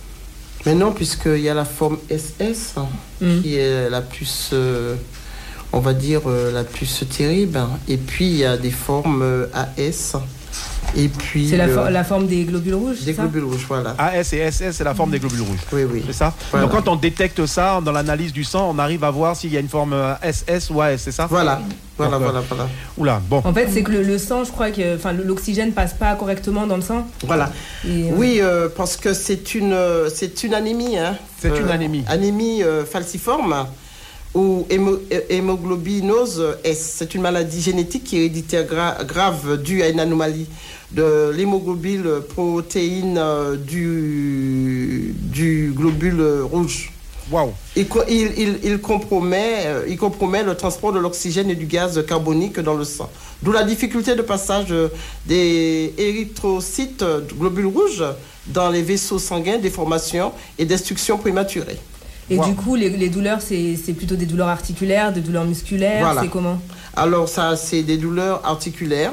Mais non, puisqu'il y a la forme S S Mm. qui est la plus, euh, on va dire, euh, la plus terrible. Et puis, il y a des formes euh, A S. Et puis, C'est la, euh, for- la forme des globules rouges, des c'est ça ? globules rouges, voilà. A S et S S, c'est la forme des globules rouges. Oui, oui. C'est ça ? Voilà. Donc, quand on détecte ça dans l'analyse du sang, on arrive à voir s'il y a une forme euh, S S ou A S, c'est ça ? Voilà, voilà, Donc, euh, voilà, voilà. Oula, bon. En fait, c'est que le, le sang, je crois que enfin, le- l'oxygène passe pas correctement dans le sang. Voilà. Et, euh, Oui, euh, parce que c'est une, euh, c'est une anémie. Hein. C'est une anémie. Anémie euh, falciforme ou hémo- hé- hémoglobinose S. C'est une maladie génétique qui est héréditaire gra- grave due à une anomalie de l'hémoglobine protéine euh, du, du globule rouge. Waouh. Il, co- il, il, il, compromet, euh, il compromet le transport de l'oxygène et du gaz carbonique dans le sang. D'où la difficulté de passage euh, des érythrocytes, euh, globules rouges, dans les vaisseaux sanguins, déformation et destruction prématurée. Et Wow. du coup, les, les douleurs, c'est c'est plutôt des douleurs articulaires, des douleurs musculaires, Voilà. c'est comment ? Alors ça, c'est des douleurs articulaires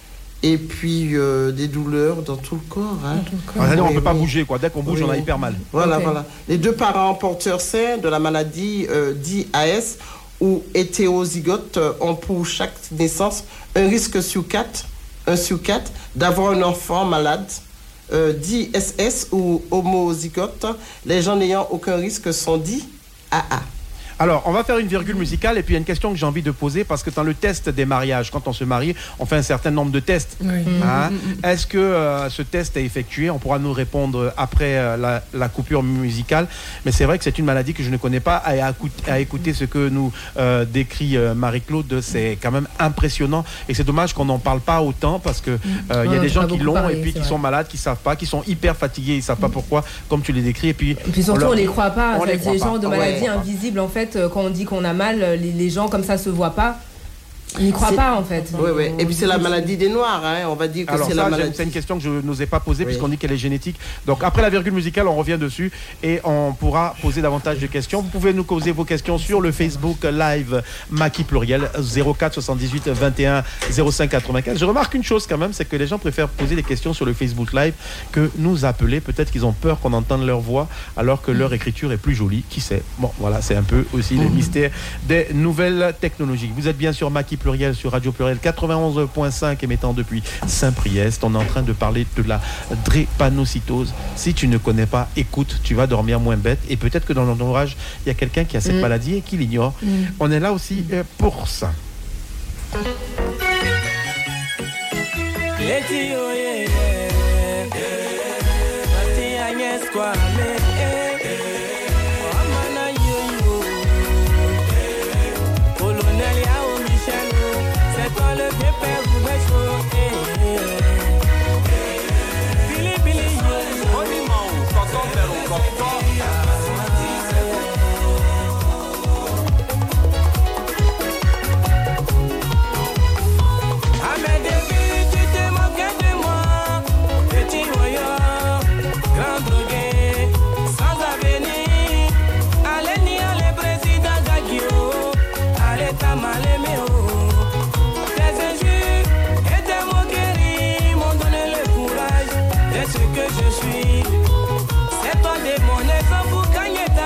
et puis euh, des douleurs dans tout le corps. Hein. Ah, c'est-à-dire, on Oui, ne peut pas oui. bouger, quoi. Dès qu'on bouge, Oui, on a oui. hyper mal. Voilà, Ok. voilà. Les deux parents porteurs sains de la maladie euh, dit A S ou hétérozygote euh, ont pour chaque naissance un risque sur quatre, un sur quatre d'avoir un enfant malade. Euh, dit S S ou homozygote, les gens n'ayant aucun risque sont dits A A. Alors, on va faire une virgule musicale et puis il y a une question que j'ai envie de poser parce que dans le test des mariages, quand on se marie, on fait un certain nombre de tests. Hein? Est-ce que euh, ce test est effectué ? On pourra nous répondre après euh, la, la coupure musicale. Mais c'est vrai que c'est une maladie que je ne connais pas. Et à, écouter, à écouter ce que nous euh, décrit euh, Marie-Claude, c'est quand même impressionnant. Et c'est dommage qu'on n'en parle pas autant parce que euh, il y a Ouais, des gens on a qui beaucoup l'ont parlé, et puis c'est qui vrai. sont malades, qui savent pas, qui sont hyper fatigués, ils savent pas pourquoi, comme tu les décris. Et puis, Et puis surtout, leur- on les croit pas. on C'est les croit des pas. genres de Ouais. maladies invisibles, en fait. euh, Quand on dit qu'on a mal, les, les gens comme ça se voient pas. Ils n'y croient C'est- pas, en fait. Oui, oui. Et puis c'est la maladie des Noirs, hein. On va dire que Alors c'est ça, la j'ai- maladie. c'est une question que je n'osais pas poser Oui. puisqu'on dit qu'elle est génétique. Donc après la virgule musicale, on revient dessus et on pourra poser davantage de questions. Vous pouvez nous poser vos questions sur le Facebook Live Maki Pluriel zéro quatre soixante-dix-huit vingt et un zéro cinq quatre-vingt-quinze. Je remarque une chose quand même, c'est que les gens préfèrent poser des questions sur le Facebook Live que nous appeler. Peut-être qu'ils ont peur qu'on entende leur voix alors que leur écriture est plus jolie. Qui sait ? Bon, voilà, c'est un peu aussi le mystère des nouvelles technologies. Vous êtes bien sur Maki Pluriel, sur Radio Pluriel quatre-vingt-onze point cinq émettant depuis Saint-Priest. On est en train de parler de la drépanocytose. Si tu ne connais pas, écoute, tu vas dormir moins bête. Et peut-être que dans l'entourage, il y a quelqu'un qui a cette Mm. maladie et qui l'ignore. Mm. On est là aussi euh, pour ça. Leti oh yeah yeah, Mati Agnes Kwame, Amana yo yo, Colonel Yao Michel, c'est toi le vieux père Roubacho. Billy Billy yo, monument, tonton Perron, tonton. Ahmed David, tu te moques de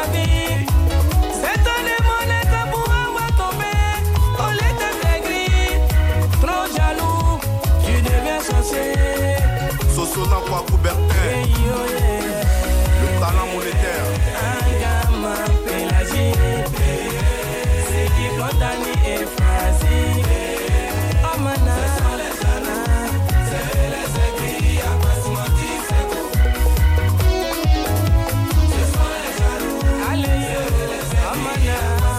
la vie. C'est ton démon que pour avoir tombé. On l'était très gris. Trop jaloux, tu deviens censé. Sosona quoi Coubertin. Le talent monétaire. Un gamin pélagique. C'est qui condamné et phrasique. Oh mana. C'est les aiguilles à pas se mentir, c'est tout. Ce sont les jaloux. Allez, oh mana.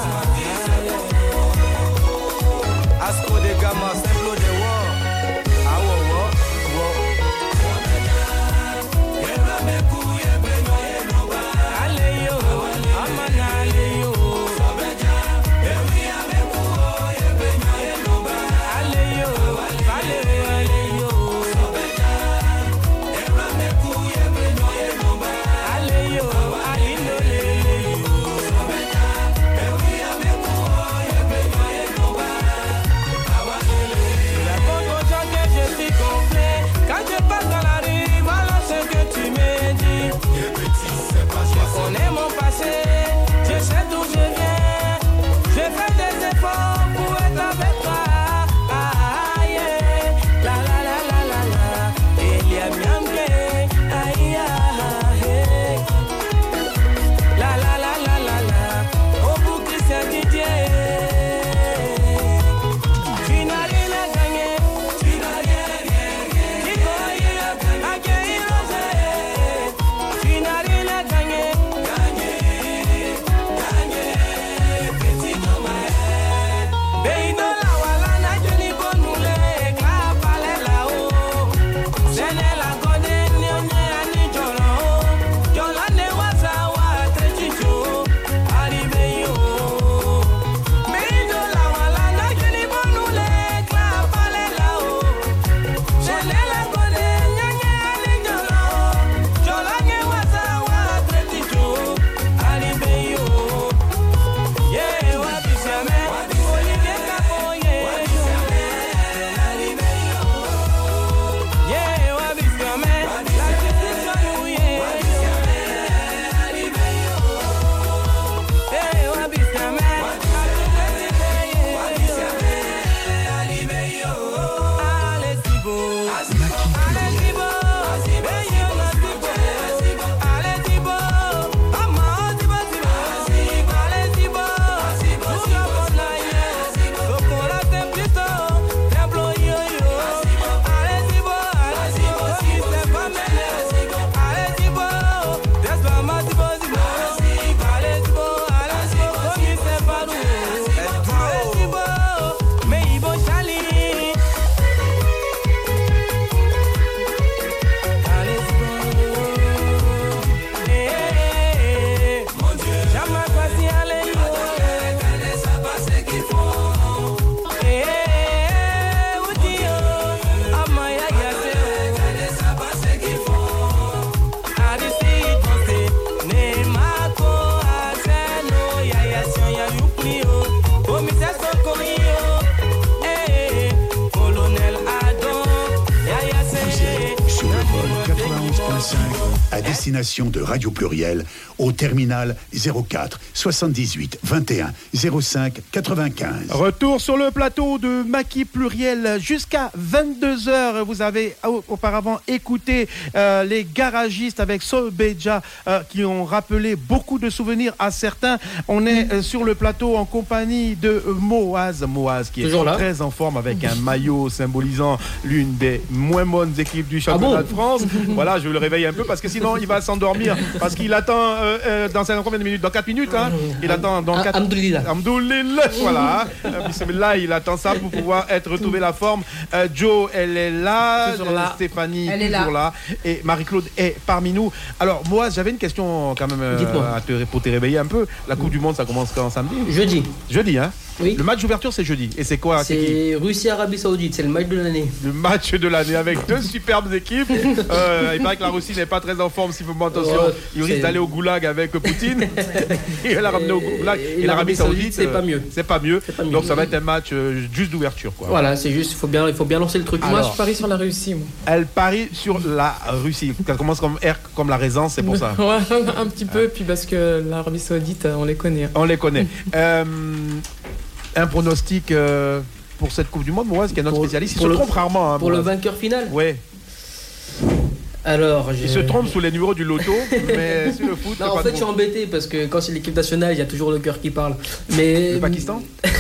Asco de Gama, Simplo de War. Ah wow, wow, wow. Allez yo, amana allez yo. Allez yo, allez allez yo. Allez yo, alindo le yo. La condition que je suis gonflé. Quand je passe dans la rue, voilà ce que tu me dis. Je connais mon passé, je sais d'où je viens. Je fais des efforts pour être avec toi. Ah, yeah. La la la la la la. Il y a bien que aïe aïe. La la la la la la. Au bout de ce Didier. Tu n'as rien à gagner. Tu n'as rien à gagner. Tu n'as rien à gagner. Tu n'as rien à gagner. Gagner, gagner, petit homme. Beino la wala na jeni bonule, klapale la o. Sene la gode nyonye ani jolo. Jolo ne wasa wa trechicho. Arrive yo. Beino la wala na jeni bonule, klapale la o. Sene la gode nyonye ani jolo. Jolo ne wasa wa trechicho. Arrive yo. Yeah, wa bisame. Olivier Capo, yeah. Arrive yo. Yeah, wa bisame. La justice for you, yeah. Arrive yo. Yeah, wa bisame. La justice, yeah. Arrive yo. Allez, Sibo. Allez, Sibo. Hey, yo, na Sibo. Allez, Sibo. Ama, Sibo, Sibo. Allez, Sibo. Luka bona, yeah. Lokora templito. Templo, yo, yo. Allez, Sibo. Allez, Sibo. Qui se va mêler. Allez, Sibo. Desplama, Sibo, Sibo. Allez, Sibo. Allez, Sibo. Qui se va nous. Allez, Sibo. Mais il va chali. Allez, Sibo. Eh, eh, eh. Jamais passé, allez, yo. Eh, eh, eh, Udio. Amaya, yase. Adisi, danse. Nemako, aseno, yayasyon, yayuprio. Commissaire Sokorio. Eh, eh, colonel Adon. Vous Yayase. êtes sur le vol quatre-vingt-onze point cinq à destination de Radio Pluriel au terminal zéro quatre soixante-dix-huit vingt et un zéro cinq quatre-vingt-quinze. Retour sur le plateau de Maki Pluriel jusqu'à vingt-deux heures. Vous avez auparavant écouté euh, les garagistes avec Sobeja euh, qui ont rappelé beaucoup de souvenirs à certains. On est euh, sur le plateau en compagnie de Moaz. Moaz qui est Toujours là. très en forme avec un maillot symbolisant l'une des moins bonnes équipes du championnat Ah bon de France. Voilà, je le réveille un peu parce que sinon il va s'endormir parce qu'il attend euh, euh, dans combien de minutes? Dans quatre minutes, hein? Il attend dans quatre... Alhamdoulilah. Alhamdoulilah, voilà. Bismillah, il attend ça pour pouvoir être retrouvé la forme. Euh, Jo, elle est là. Toujours là. Stéphanie, Elle est toujours là. là. Et Marie-Claude est parmi nous. Alors, moi, j'avais une question quand même euh, Dites-moi. à te, pour te réveiller un peu. La Coupe du Monde, ça commence quand samedi? Jeudi. Jeudi, hein? Oui. Le match d'ouverture, c'est jeudi. Et c'est quoi? C'est qui? C'est Russie-Arabie Saoudite, c'est le match de l'année. Le match de l'année avec deux superbes équipes. Euh, il paraît que la Russie n'est pas très en forme, s'il faut attention. Ouais, il risque c'est- d'aller au goulag avec Poutine. Et la ramener au goulag. Et Et, l'Arabie Saoudite, c'est pas euh, mieux. C'est pas mieux. C'est pas mieux. Donc ça va être un match euh, juste d'ouverture, quoi. Voilà, c'est juste, il faut bien, il faut bien lancer le truc. Moi, Alors. je parie sur la Russie. Moi. Elle parie sur la Russie. Ça commence comme R, comme la raison, c'est pour ça. Ouais, un petit peu, puis parce que l'Arabie Saoudite, on les connaît. On les connaît. Euh, un pronostic euh, pour cette Coupe du Monde, moi, qui est notre Pour- spécialiste, il pour se le- trompe rarement. Hein, Pour le Moaz. vainqueur final. Ouais. Alors, Il je- se trompe sous les numéros du loto, mais sur le foot, c'est Non, en pas fait, je trop. suis embêté parce que quand c'est l'équipe nationale, il y a toujours le cœur qui parle. Mais Le Pakistan.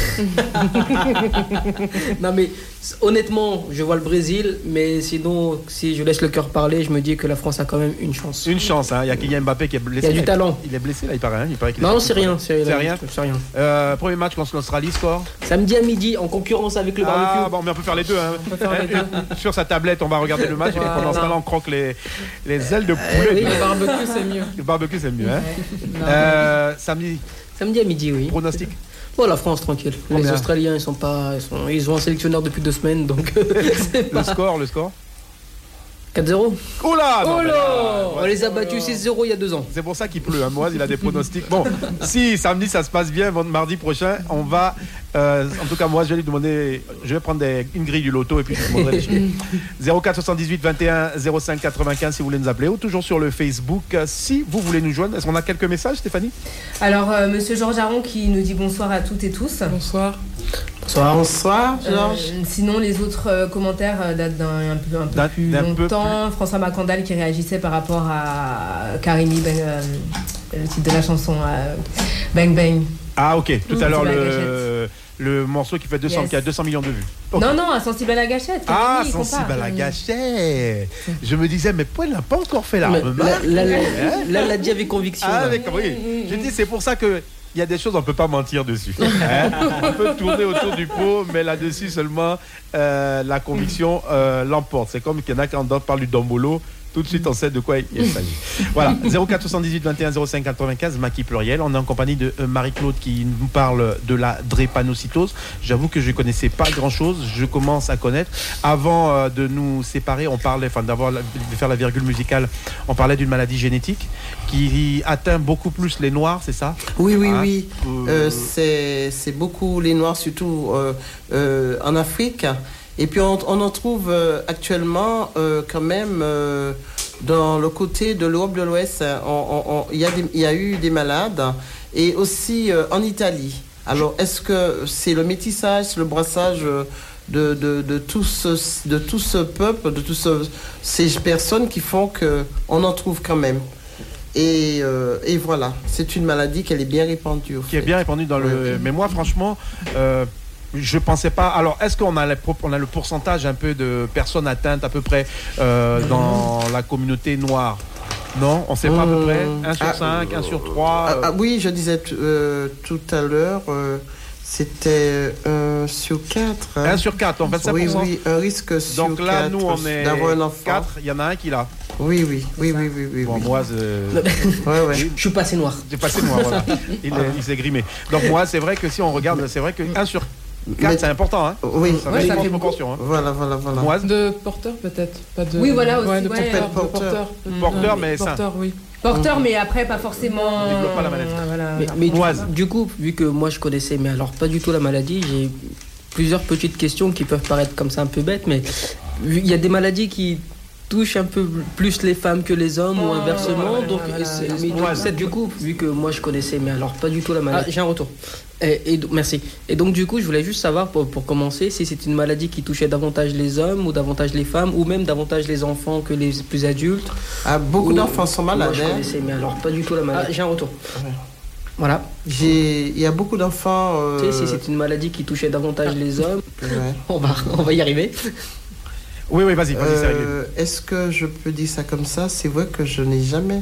non, mais honnêtement, je vois le Brésil, mais sinon, si je laisse le cœur parler, je me dis que la France a quand même une chance. Une chance, hein. Il y a Kylian Mbappé qui est blessé. Il y a du talent. Il est blessé là, il paraît. Hein. Il paraît qu'il est Non, sorti. c'est rien. C'est C'est rien. C'est rien. Euh, premier match contre l'Australie, score. Samedi à midi, en concurrence avec le barbecue. Ah bon, mais on peut faire les deux. Hein. On peut faire les deux. Sur sa tablette, on va regarder le match. Voilà. Et pendant ce temps-là, on croque les, les ailes de Eh poulet. oui. Le barbecue, c'est mieux. Le barbecue, c'est mieux. Hein. Non. Euh, samedi, Samedi à midi, oui. pronostic. Bon, la France, tranquille. Combien Les Australiens, ils sont pas, ils, sont, ils ont un sélectionneur depuis deux semaines, donc c'est Le pas. score, le score. quatre zéro. Oh là non, Oh mais là là, On ouais. les a battus six zéro il y a deux ans. C'est pour ça qu'il pleut. Hein. Moi, il a des pronostics. Bon, si samedi ça se passe bien, bon, mardi prochain, on va. euh, en tout cas, moi, je vais lui demander. Je vais prendre des- une grille du loto et puis je lui demanderai les chiffres. zéro quatre soixante-dix-huit vingt et un zéro cinq quatre-vingt-quinze si vous voulez nous appeler ou toujours sur le Facebook euh, si vous voulez nous joindre. Est-ce qu'on a quelques messages, Stéphanie? Alors, euh, monsieur Georges Aron qui nous dit bonsoir à toutes et tous. Bonsoir. Bonsoir. Bonsoir, Georges. Euh, sinon, les autres euh, commentaires euh, datent d'un un peu, un peu D'un- plus d'un peu longtemps. François Macandal qui réagissait par rapport à Karimi, ben, euh, le titre de la chanson euh, Bang Bang. Ah, ok. Tout à Mmh, l'heure, c'est la le, le morceau qui fait deux cents, Yes. qui a deux cents millions de vues. Ok. Non, non, sensible à la gâchette. Ah, Karimi, il sensible compare. à la gâchette. Je me disais, mais pourquoi il n'a pas encore fait la Mais remarque Là, là, là, Hein là, l'a dit avec conviction. Ah, là. avec, oui. Je dis, c'est pour ça que il y a des choses, on ne peut pas mentir dessus. Hein. On peut tourner autour du pot, mais là-dessus seulement, euh, la conviction euh, l'emporte. C'est comme qu'il y en a qui en parlent du dombolo. Tout de suite, on sait de quoi il s'agit. Voilà, zéro quatre soixante-dix-huit vingt et un zéro cinq quatre-vingt-quinze, Maki Pluriel. On est en compagnie de euh, Marie-Claude qui nous parle de la drépanocytose. J'avoue que je ne connaissais pas grand-chose. Je commence à connaître. Avant euh, de nous séparer, on parlait, enfin, d'avoir la- de faire la virgule musicale, on parlait d'une maladie génétique qui atteint beaucoup plus les Noirs, c'est ça? Oui, oui, Hein oui. Euh, Euh, c'est c'est beaucoup les Noirs, surtout euh, euh, en Afrique. Et puis on, on en trouve euh, actuellement euh, quand même euh, dans le côté de l'Europe de l'Ouest. hein, on- on- on- Il y, a des- il y a eu des malades et aussi euh, en Italie. Alors est-ce que c'est le métissage, le brassage euh, de, de, de, tout ce, de tout ce peuple, de toutes ce, ces personnes qui font qu'on en trouve quand même? Et, euh, et voilà, c'est une maladie qu'elle est bien répandue. au qui est fait. bien répandu dans le. Ouais. Mais moi, franchement, euh, je pensais pas. Alors, est-ce qu'on a, la pro- on a le pourcentage un peu de personnes atteintes à peu près euh, dans la communauté noire? Non, on sait pas à peu près. un sur Ah, cinq, un sur trois. Ah, ah oui, je disais t- euh, tout à l'heure, euh, c'était un sur quatre. hein. un sur quatre, donc vingt-cinq pour cent. Oui, oui, un risque sur Donc là, quatre nous, on est d'avoir un enfant. quatre, il y en a un qui l'a. Oui, oui, oui, oui, oui, oui. Bon, oui. moi, euh, Ouais, ouais. Je suis passé noir. j'ai passé moi, voilà. Il, est- il s'est grimé. Donc moi, c'est vrai que si on regarde, c'est vrai que un sur quatre, Mais- c'est important. Hein. Oui, Ça Ouais, fait une ça grosse fait beaucoup. proportion. Hein. voilà, voilà, voilà. Moi, De porteur, peut-être. Pas de... Oui, voilà, aussi, Ouais, de ouais. porteur. Porteur. De porteur. porteur, Ouais, mais sain. porteur, oui. Porteur, mais après, pas forcément. On développe pas la maladie. euh, voilà, Mais, voilà. mais du, Moise. du coup, vu que moi je connaissais, mais alors pas du tout la maladie, j'ai plusieurs petites questions qui peuvent paraître comme ça un peu bêtes, mais vu- il y a des maladies qui touchent un peu plus les femmes que les hommes ou Oh, inversement. voilà, donc, voilà, et c'est- voilà. mais donc, Moise. c'est du coup, vu que moi je connaissais, mais alors pas du tout la maladie. Ah, j'ai un retour. Et, et donc- merci. Et donc du coup, je voulais juste savoir pour, pour commencer si c'est une maladie qui touchait davantage les hommes ou davantage les femmes ou même davantage les enfants que les plus adultes. Ah, beaucoup Ou- d'enfants sont malades. Moi je hein. connaissais, mais alors pas du tout la maladie. Ah, j'ai un retour. Voilà. J'ai- Il y a beaucoup d'enfants. euh, Tu sais, si c'est une maladie qui touchait davantage les hommes, ouais. on va, on va y arriver. Oui, oui, vas-y, vas-y, c'est réglé. Euh, Est-ce que je peux dire ça comme ça? C'est vrai que je n'ai jamais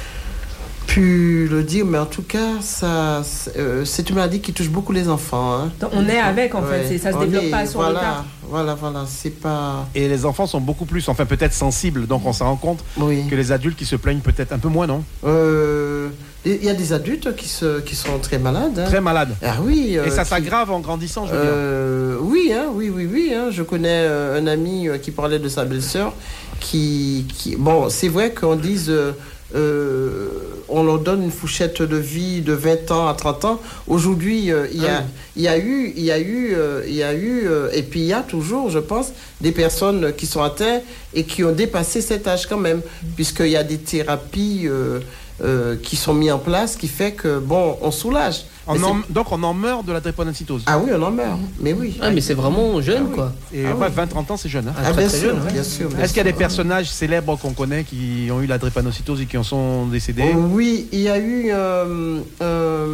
pu le dire, mais en tout cas, ça, c'est euh, c'est une maladie qui touche beaucoup les enfants. hein. On est avec, en Ouais. fait. c'est- Ça se On développe est- pas sur voilà, le tard. Voilà, voilà, c'est pas. Et les enfants sont beaucoup plus, enfin peut-être sensibles, donc on s'en rend compte Oui. que les adultes qui se plaignent peut-être un peu moins, non? Euh, Il y a des adultes qui, se, qui sont très malades. Hein. Très malades. Ah oui. Euh, Et ça qui... s'aggrave en grandissant, je veux euh, dire. Oui, hein, oui, oui, oui. Hein. Je connais euh, un ami euh, qui parlait de sa belle-sœur. Qui, qui... Bon, c'est vrai qu'on dise... Euh, euh, on leur donne une fourchette de vie de vingt ans à trente ans. Aujourd'hui, euh, il y a, il y a eu... Il y a eu, euh, il y a eu euh, et puis il y a toujours, je pense, des personnes qui sont atteintes et qui ont dépassé cet âge quand même. Puisqu'il y a des thérapies... Euh, Euh, qui sont mis en place, qui fait que, bon, on soulage. On en, donc on en meurt de la drépanocytose. Ah oui, on en meurt, mais oui. Ah, mais c'est vraiment jeune, ah, quoi. Et ah, ouais, oui. vingt à trente ans, c'est jeune. Hein. Ah, ah, très, bien, très sûr, jeune, ouais. bien sûr, bien Est-ce qu'il y a des sûr. personnages célèbres qu'on connaît qui ont eu la drépanocytose et qui en sont décédés? Oh, oui, il y a eu euh, euh,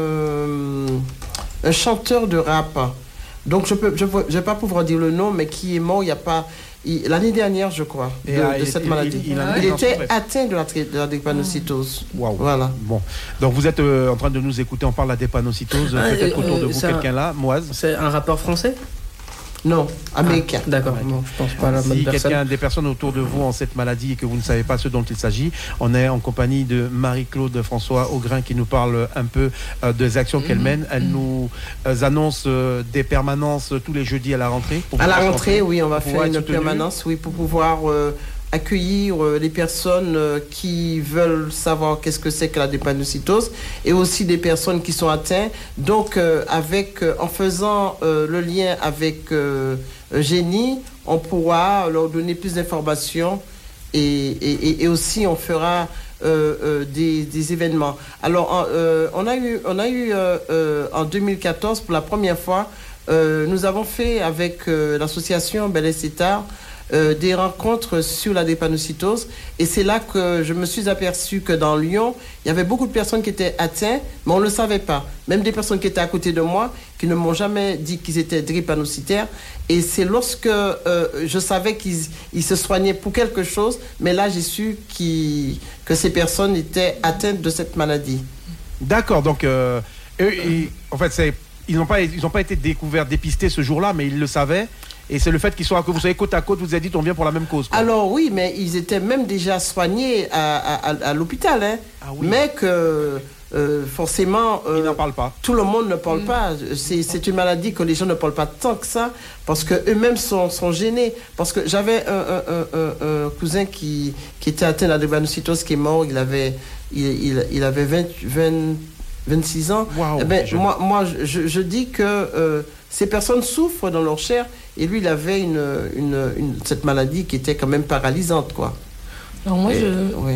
euh, un chanteur de rap. Donc, je ne je, je vais pas pouvoir dire le nom, mais qui est mort il n'y a pas... L'année dernière, je crois, de, ah, de il, cette il, maladie. Il, il, il, il était atteint de la, de la drépanocytose. Wow. Voilà. Bon. Donc vous êtes euh, en train de nous écouter, on parle de la drépanocytose. Ah, Peut-être euh, autour de euh, vous, un... quelqu'un là, Moise. C'est un rappeur français? Non, américain. Ah, d'accord, ouais. bon, je pense pas à la bonne si personne. quelqu'un, des personnes autour de vous ont cette maladie et que vous ne savez pas ce dont il s'agit, on est en compagnie de Marie-Claude François Augrain qui nous parle un peu euh, des actions mmh. qu'elle mène. Elle mmh. nous euh, annonce euh, des permanences tous les jeudis à la rentrée. À la rentrée, oui, on va faire une permanence, oui, pour pouvoir euh, accueillir euh, les personnes euh, qui veulent savoir qu'est-ce que c'est que la drépanocytose et aussi des personnes qui sont atteintes. Donc, euh, avec, euh, en faisant euh, le lien avec euh, Génie, on pourra leur donner plus d'informations et, et, et aussi on fera euh, euh, des, des événements. Alors, euh, on a eu, on a eu euh, euh, en deux mille quatorze, pour la première fois, euh, nous avons fait avec euh, l'association Bel et Cétard Euh, des rencontres sur la drépanocytose et c'est là que je me suis aperçu que dans Lyon, il y avait beaucoup de personnes qui étaient atteintes, mais on ne le savait pas. Même des personnes qui étaient à côté de moi, qui ne m'ont jamais dit qu'ils étaient drépanocytaires. Et c'est lorsque euh, je savais qu'ils ils se soignaient pour quelque chose, mais là j'ai su qu'ils, que ces personnes étaient atteintes de cette maladie. D'accord, donc euh, eux, ils, en fait, c'est, ils n'ont pas, ils n'ont pas été découverts, dépistés ce jour-là, mais ils le savaient. Et c'est le fait qu'ils soient, que vous soyez côte à côte, vous avez dit, on vient pour la même cause. Quoi. Alors oui, mais ils étaient même déjà soignés à, à, à, à l'hôpital. Hein. Ah, oui. Mais que euh, forcément... Euh, ils n'en parlent pas. Tout le monde ne parle mmh. pas. C'est, c'est une maladie que les gens ne parlent pas tant que ça, parce qu'eux-mêmes sont, sont gênés. Parce que j'avais un, un, un, un, un cousin qui, qui était atteint de la drépanocytose, qui est mort, il avait, il, il, il avait vingt, vingt, vingt-six ans. Wow, eh ben, moi, moi je, je dis que euh, ces personnes souffrent dans leur chair. Et lui, il avait une, une, une, cette maladie qui était quand même paralysante, quoi. Alors moi, et, je, ouais.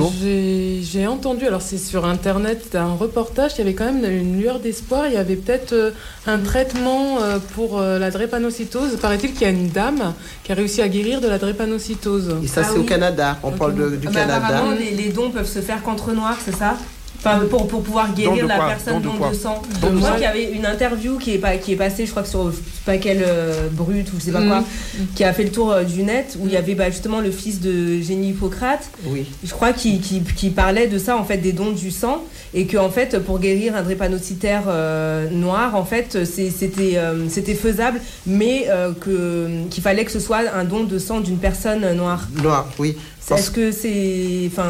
j'ai, j'ai entendu, alors c'est sur Internet, c'était un reportage, il y avait quand même une lueur d'espoir, il y avait peut-être euh, un traitement euh, pour euh, la drépanocytose. Paraît-il qu'il y a une dame qui a réussi à guérir de la drépanocytose. Et ça, ah, c'est oui. au Canada, on okay. parle de, du ah, Canada. Bah, apparemment, les, les dons peuvent se faire qu'entre noirs, c'est ça? Enfin, pour, pour pouvoir guérir la personne don de, de sang. Donc, moi, il y avait une interview qui est, pas, qui est passée, je crois que sur je sais pas quelle euh, brute ou je sais pas mmh. quoi, qui a fait le tour euh, du net, où il y avait bah, justement le fils de Génie Hippocrate, oui. je crois, qui, qui, qui parlait de ça, en fait, des dons du sang, et que en fait, pour guérir un drépanocytaire euh, noir, en fait, c'est, c'était, euh, c'était faisable, mais euh, que, qu'il fallait que ce soit un don de sang d'une personne noire. Noire, oui. Est-ce que c'est... Enfin,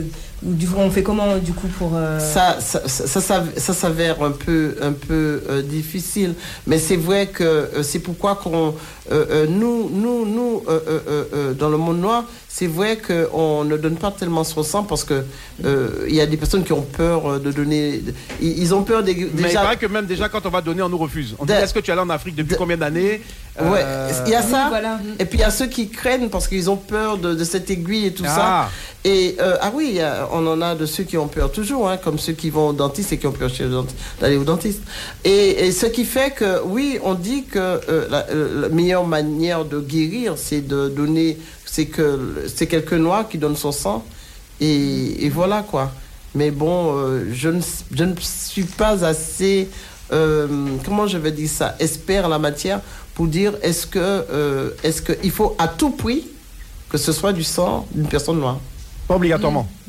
du coup, on fait comment, du coup, pour... Euh... Ça, ça, ça, ça, ça s'avère un peu, un peu euh, difficile. Mais c'est vrai que euh, c'est pourquoi qu'on, euh, euh, nous, nous, nous euh, euh, euh, dans le monde noir, c'est vrai qu'on ne donne pas tellement son sang parce que euh, il y a des personnes qui ont peur de donner... Ils, ils ont peur des... Déjà... Mais il paraît que même déjà, quand on va donner, on nous refuse. On dit, est-ce que tu es allé en Afrique depuis de... combien d'années? Ouais, euh... il y a ça. Oui, voilà. Et puis il y a ceux qui craignent parce qu'ils ont peur de, de cette aiguille et tout ah. ça. Et euh, ah oui, a, on en a de ceux qui ont peur toujours, hein, comme ceux qui vont au dentiste et qui ont peur chez le dentiste, d'aller au dentiste. Et, et ce qui fait que, oui, on dit que euh, la, la meilleure manière de guérir, c'est de donner, c'est que c'est quelqu'un noir qui donne son sang. Et, et voilà quoi. Mais bon, euh, je, ne, je ne suis pas assez, euh, comment je vais dire ça, expert en la matière pour dire est-ce que, euh, est-ce qu'il faut à tout prix que ce soit du sang d'une personne noire. Pas obligatoirement.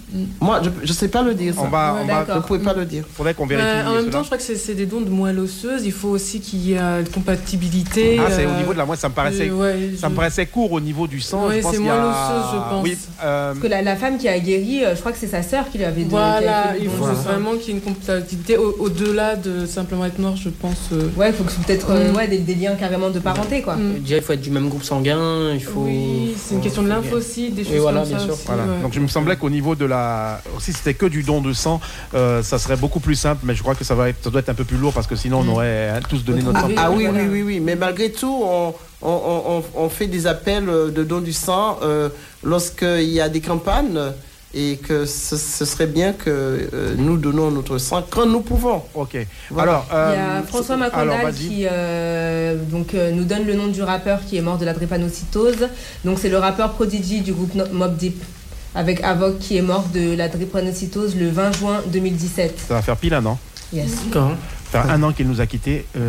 Moi, je ne sais pas le dire. Ça. On va, Ouais, on va, Je ne pouvais pas le dire. faudrait qu'on vérifie. Euh, en même cela. temps, je crois que c'est, c'est des dons de moelle osseuse. Il faut aussi qu'il y ait euh, une compatibilité. Ah, c'est au euh, niveau de la moelle, ça me paraissait, euh, ouais, ça je- me paraissait court au niveau du sang. Ouais, je pense c'est qu'il y a- moelle osseuse, je pense. Oui, euh, Parce que la, la femme qui a guéri, euh, je crois que c'est sa sœur qui lui avait donné. qui avait Voilà, fait le il don faut du Voilà. sang. vraiment qu'il y ait une compatibilité au- au-delà de simplement être noir, je pense. euh. Ouais, il faut que ce soit peut-être euh, Mm. ouais, des, des liens carrément de parenté, quoi. Mm. Déjà, il faut être du même groupe sanguin, il faut... Oui, c'est une question de lymphocytes, des choses voilà, comme bien ça sûr. aussi, Voilà. ouais. Donc, je me semblait qu'au niveau de la. Si c'était que du don de sang, euh, ça serait beaucoup plus simple, mais je crois que ça, va être... ça doit être un peu plus lourd parce que sinon, on aurait hein, tous donné notre Ah, sang. ah oui, Voilà. oui, oui, oui. Mais malgré tout, on, on, on, on fait des appels de don du sang euh, lorsqu'il y a des campagnes et que ce, ce serait bien que euh, nous donnons notre sang quand nous pouvons. Ok. Voilà. Alors, Il y a euh, François alors, Macondal vas-y. qui euh, donc, euh, nous donne le nom du rappeur qui est mort de la drépanocytose. Donc c'est le rappeur Prodigy du groupe No- Mobb Deep avec Avoc qui est mort de la drépanocytose le vingt juin deux mille dix-sept. Ça va faire pile un an. Yes. Quand Ça fait un an qu'il nous a quittés. Euh,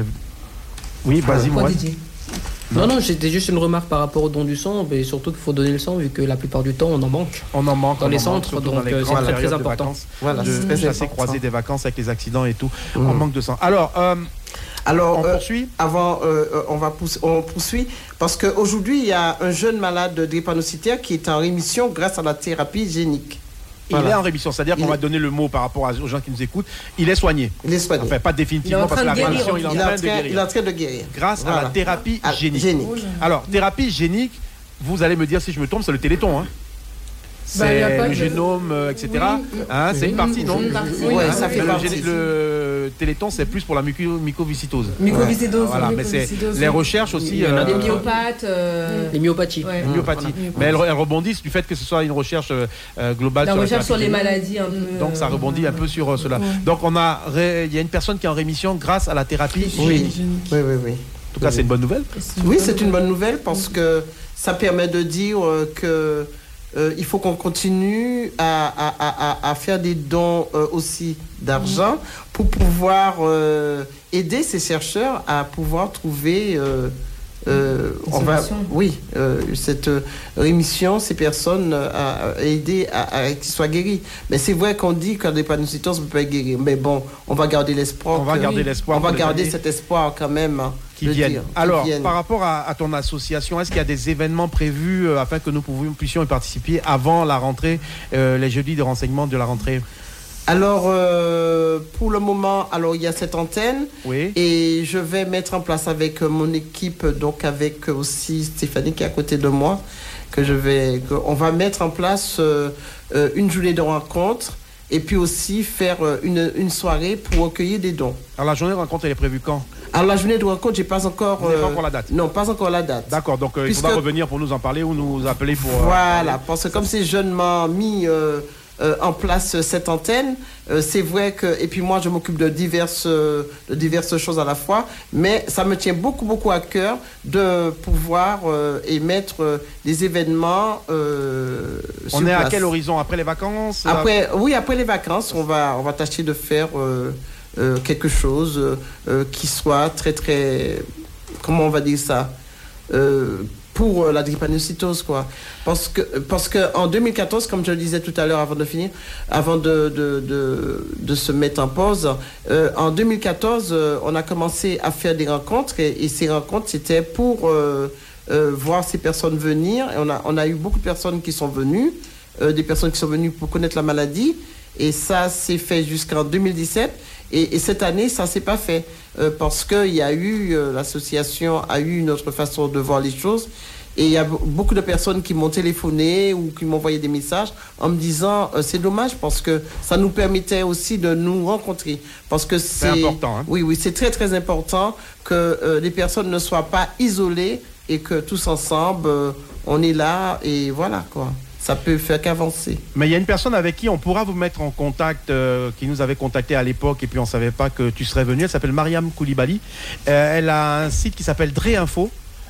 Oui, vas-y, moi. Prodigy. Non, non, c'était juste une remarque par rapport au don du sang, mais surtout qu'il faut donner le sang vu que la plupart du temps on en manque. On en manque Dans on les en manque, centres, surtout donc, dans les euh, c'est grandes très, très périodes de important. vacances, Voilà, de c'est très chasser, important. croiser des vacances avec les accidents et tout. Mmh. On manque de sang. Alors, euh, Alors, on euh, poursuit. avant, euh, euh, on va pousser- on poursuit parce qu'aujourd'hui, il y a un jeune malade de drépanocytaire qui est en rémission grâce à la thérapie génique. Il est Voilà. en rémission, c'est-à-dire Il qu'on va est- donner le mot par rapport aux gens qui nous écoutent. Il est soigné. Il est soigné. Enfin, pas définitivement Il est en parce que la train de guérir, rémission, il est en il, est en train de train, il est guérir. en train de guérir. Grâce à Voilà. la thérapie Ah, génique. génique. Alors, thérapie génique, vous allez me dire si je me trompe, c'est le téléthon. Hein. Bah, y a C'est pas le de- génome, euh, et cetera. Oui. Hein, c'est une partie, non Une partie. Oui, Hein, ça fait le, partie. géné- le téléthon, c'est plus pour la muco- mycoviscidose. Mucoviscidose. Voilà, mais c'est Mycoviscidose, les oui. recherches aussi. Il y en a euh, des Des myopathes. euh, Les myopathies. ouais. une myopathie. Voilà. Mais elles, elles rebondissent du fait que ce soit une recherche euh, euh, globale La sur recherche la sur les thérapie maladies un peu. Donc ça euh, rebondit un peu sur euh, cela. Ouais. Donc on a, ré- il y a une personne qui est en rémission grâce à la thérapie. Oui. génique. Oui, oui, oui. En tout cas, c'est une bonne nouvelle. Oui, c'est une bonne nouvelle parce que ça permet de dire euh, que euh, il faut qu'on continue à, à- à- à- à faire des dons euh, aussi d'argent pour pouvoir euh, aider ces chercheurs à pouvoir trouver euh, euh, Des on va, solutions. oui, euh, cette euh, rémission, ces personnes euh, à, à aider à, à qu'ils soient guéris. Mais c'est vrai qu'on dit que la drépanocytose ne peut pas guérir. Mais bon, on va garder l'espoir. On va que- garder l'espoir On va pour les garder années cet espoir quand même. hein, qui de viennent. dire, qui Alors, viennent. par rapport à, à ton association, est-ce qu'il y a des événements prévus euh, afin que nous pouvions, puissions y participer avant la rentrée, euh, les jeudis de renseignement de la rentrée? Alors, euh, pour le moment, alors il y a cette antenne Oui. et je vais mettre en place avec euh, mon équipe, donc avec euh, aussi Stéphanie qui est à côté de moi, que je vais, que on va mettre en place euh, euh, une journée de rencontre et puis aussi faire euh, une, une soirée pour recueillir des dons. Alors la journée de rencontre, elle est prévue quand? Alors la journée de rencontre, j'ai pas encore. Vous n'avez pas euh, encore la date? Non, pas encore la date. D'accord, donc euh, il Puisque- faudra revenir pour nous en parler ou nous appeler pour... euh, Voilà, parce que comme c'est jeunement mis euh, euh, en place euh, cette antenne, euh, c'est vrai que, et puis moi je m'occupe de diverses, euh, de diverses choses à la fois, mais ça me tient beaucoup beaucoup à cœur de pouvoir euh, émettre euh, des événements euh, sur On est à place. quel horizon? Après les vacances? Après, oui, après les vacances, on va, on va tâcher de faire euh, euh, quelque chose euh, euh, qui soit très, très, comment on va dire ça, euh, pour euh, la drépanocytose, quoi. Parce que, parce que en deux mille quatorze, comme je le disais tout à l'heure avant de finir, avant de, de, de, de se mettre en pause, euh, en deux mille quatorze, euh, on a commencé à faire des rencontres et, et ces rencontres, c'était pour euh, euh, voir ces personnes venir. Et on a, on a eu beaucoup de personnes qui sont venues. Euh, des personnes qui sont venues pour connaître la maladie. Et ça s'est fait jusqu'en deux mille dix-sept. Et, et cette année, ça ne s'est pas fait. Euh, parce qu'il y a eu, euh, l'association a eu une autre façon de voir les choses. Et il y a b- beaucoup de personnes qui m'ont téléphoné ou qui m'ont envoyé des messages en me disant euh, c'est dommage parce que ça nous permettait aussi de nous rencontrer. Parce que c'est, C'est important, hein. Oui, oui, c'est très, très important que euh, les personnes ne soient pas isolées et que tous ensemble, euh, on est là et voilà, quoi. Ça peut faire qu'avancer. Mais il y a une personne avec qui on pourra vous mettre en contact, euh, qui nous avait contacté à l'époque et puis on ne savait pas que tu serais venu. Elle s'appelle Mariam Koulibaly. Euh, elle a un site qui s'appelle Dréinfo.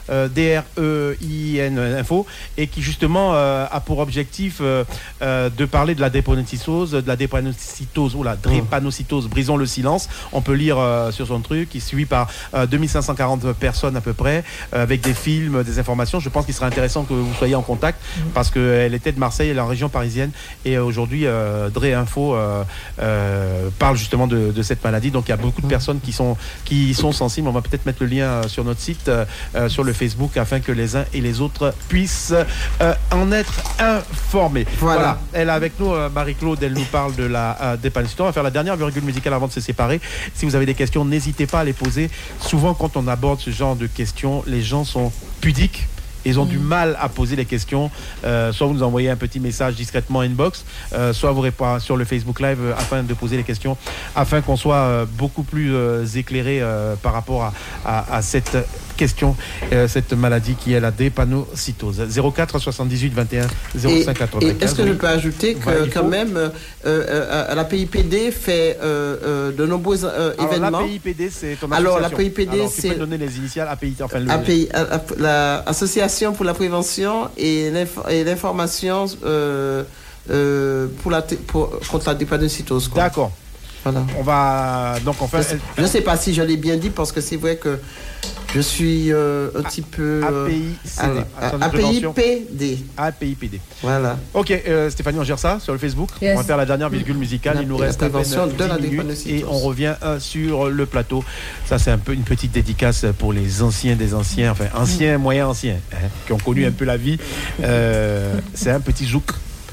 euh, D R E I N Info, et qui justement euh, a pour objectif euh, euh, de parler de la drépanocytose, de la drépanocytose, ou la drépanocytose, brisons le silence. On peut lire euh, sur son truc, qui est suivi par euh, deux mille cinq cent quarante personnes à peu près, euh, avec des films, des informations. Je pense qu'il serait intéressant que vous soyez en contact, parce qu'elle était de Marseille, elle est en région parisienne, et aujourd'hui euh, Dré Info euh, euh, parle justement de, de cette maladie. Donc il y a beaucoup de personnes qui sont, qui sont sensibles. On va peut-être mettre le lien euh, sur notre site, euh, sur le Facebook, afin que les uns et les autres puissent euh, en être informés. Voilà. Voilà. Elle est avec nous, euh, Marie-Claude, elle nous parle de la euh, drépanocytose. On va faire la dernière virgule musicale avant de se séparer. Si vous avez des questions, n'hésitez pas à les poser. Souvent, quand on aborde ce genre de questions, les gens sont pudiques. Ils ont mmh. du mal à poser les questions. Euh, soit vous nous envoyez un petit message discrètement inbox, euh, soit vous répondez sur le Facebook Live euh, afin de poser les questions, afin qu'on soit euh, beaucoup plus euh, éclairé euh, par rapport à, à, à cette question, euh, cette maladie qui est la drépanocytose. zéro quatre soixante-dix-huit vingt et un zéro cinq quatre-vingt-quinze. Et est-ce que oui. je peux ajouter que ouais, quand faut... même euh, euh, la P I P D fait euh, euh, de nombreux euh, alors, événements. La P I P D, c'est ton association. Alors la P I P D, alors, c'est tu peux donner les initiales A P I, enfin le... A P I, l'association pour la prévention et l'information euh, euh, pour la pour, contre la drépanocytose. D'accord. Voilà. On va donc en fait. Je ne sais pas si je l'ai bien dit parce que c'est vrai que je suis euh, un petit peu. A P I C D. A P I P D. A P I P D. Voilà. Ok, euh, Stéphanie, on gère ça sur le Facebook. Yes. On va faire la dernière virgule musicale. La, Il nous reste à peine dix minutes et on revient euh, sur le plateau. Ça, c'est un peu une petite dédicace pour les anciens des anciens, enfin anciens, moyens anciens, hein, qui ont connu un peu la vie. Euh, c'est un petit zouk.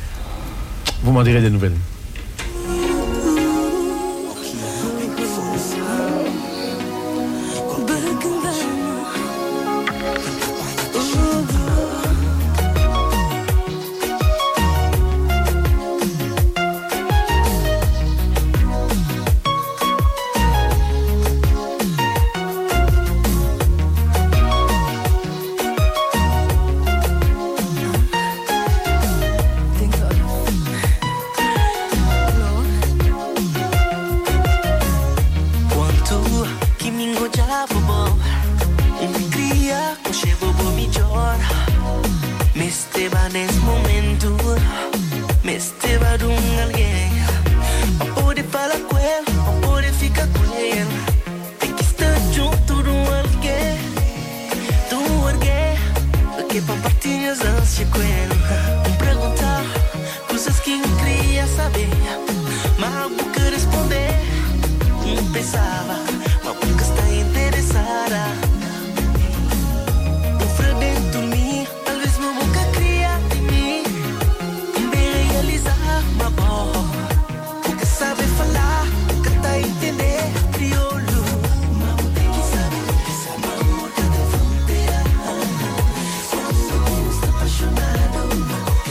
Vous m'en direz des nouvelles. Apaixonado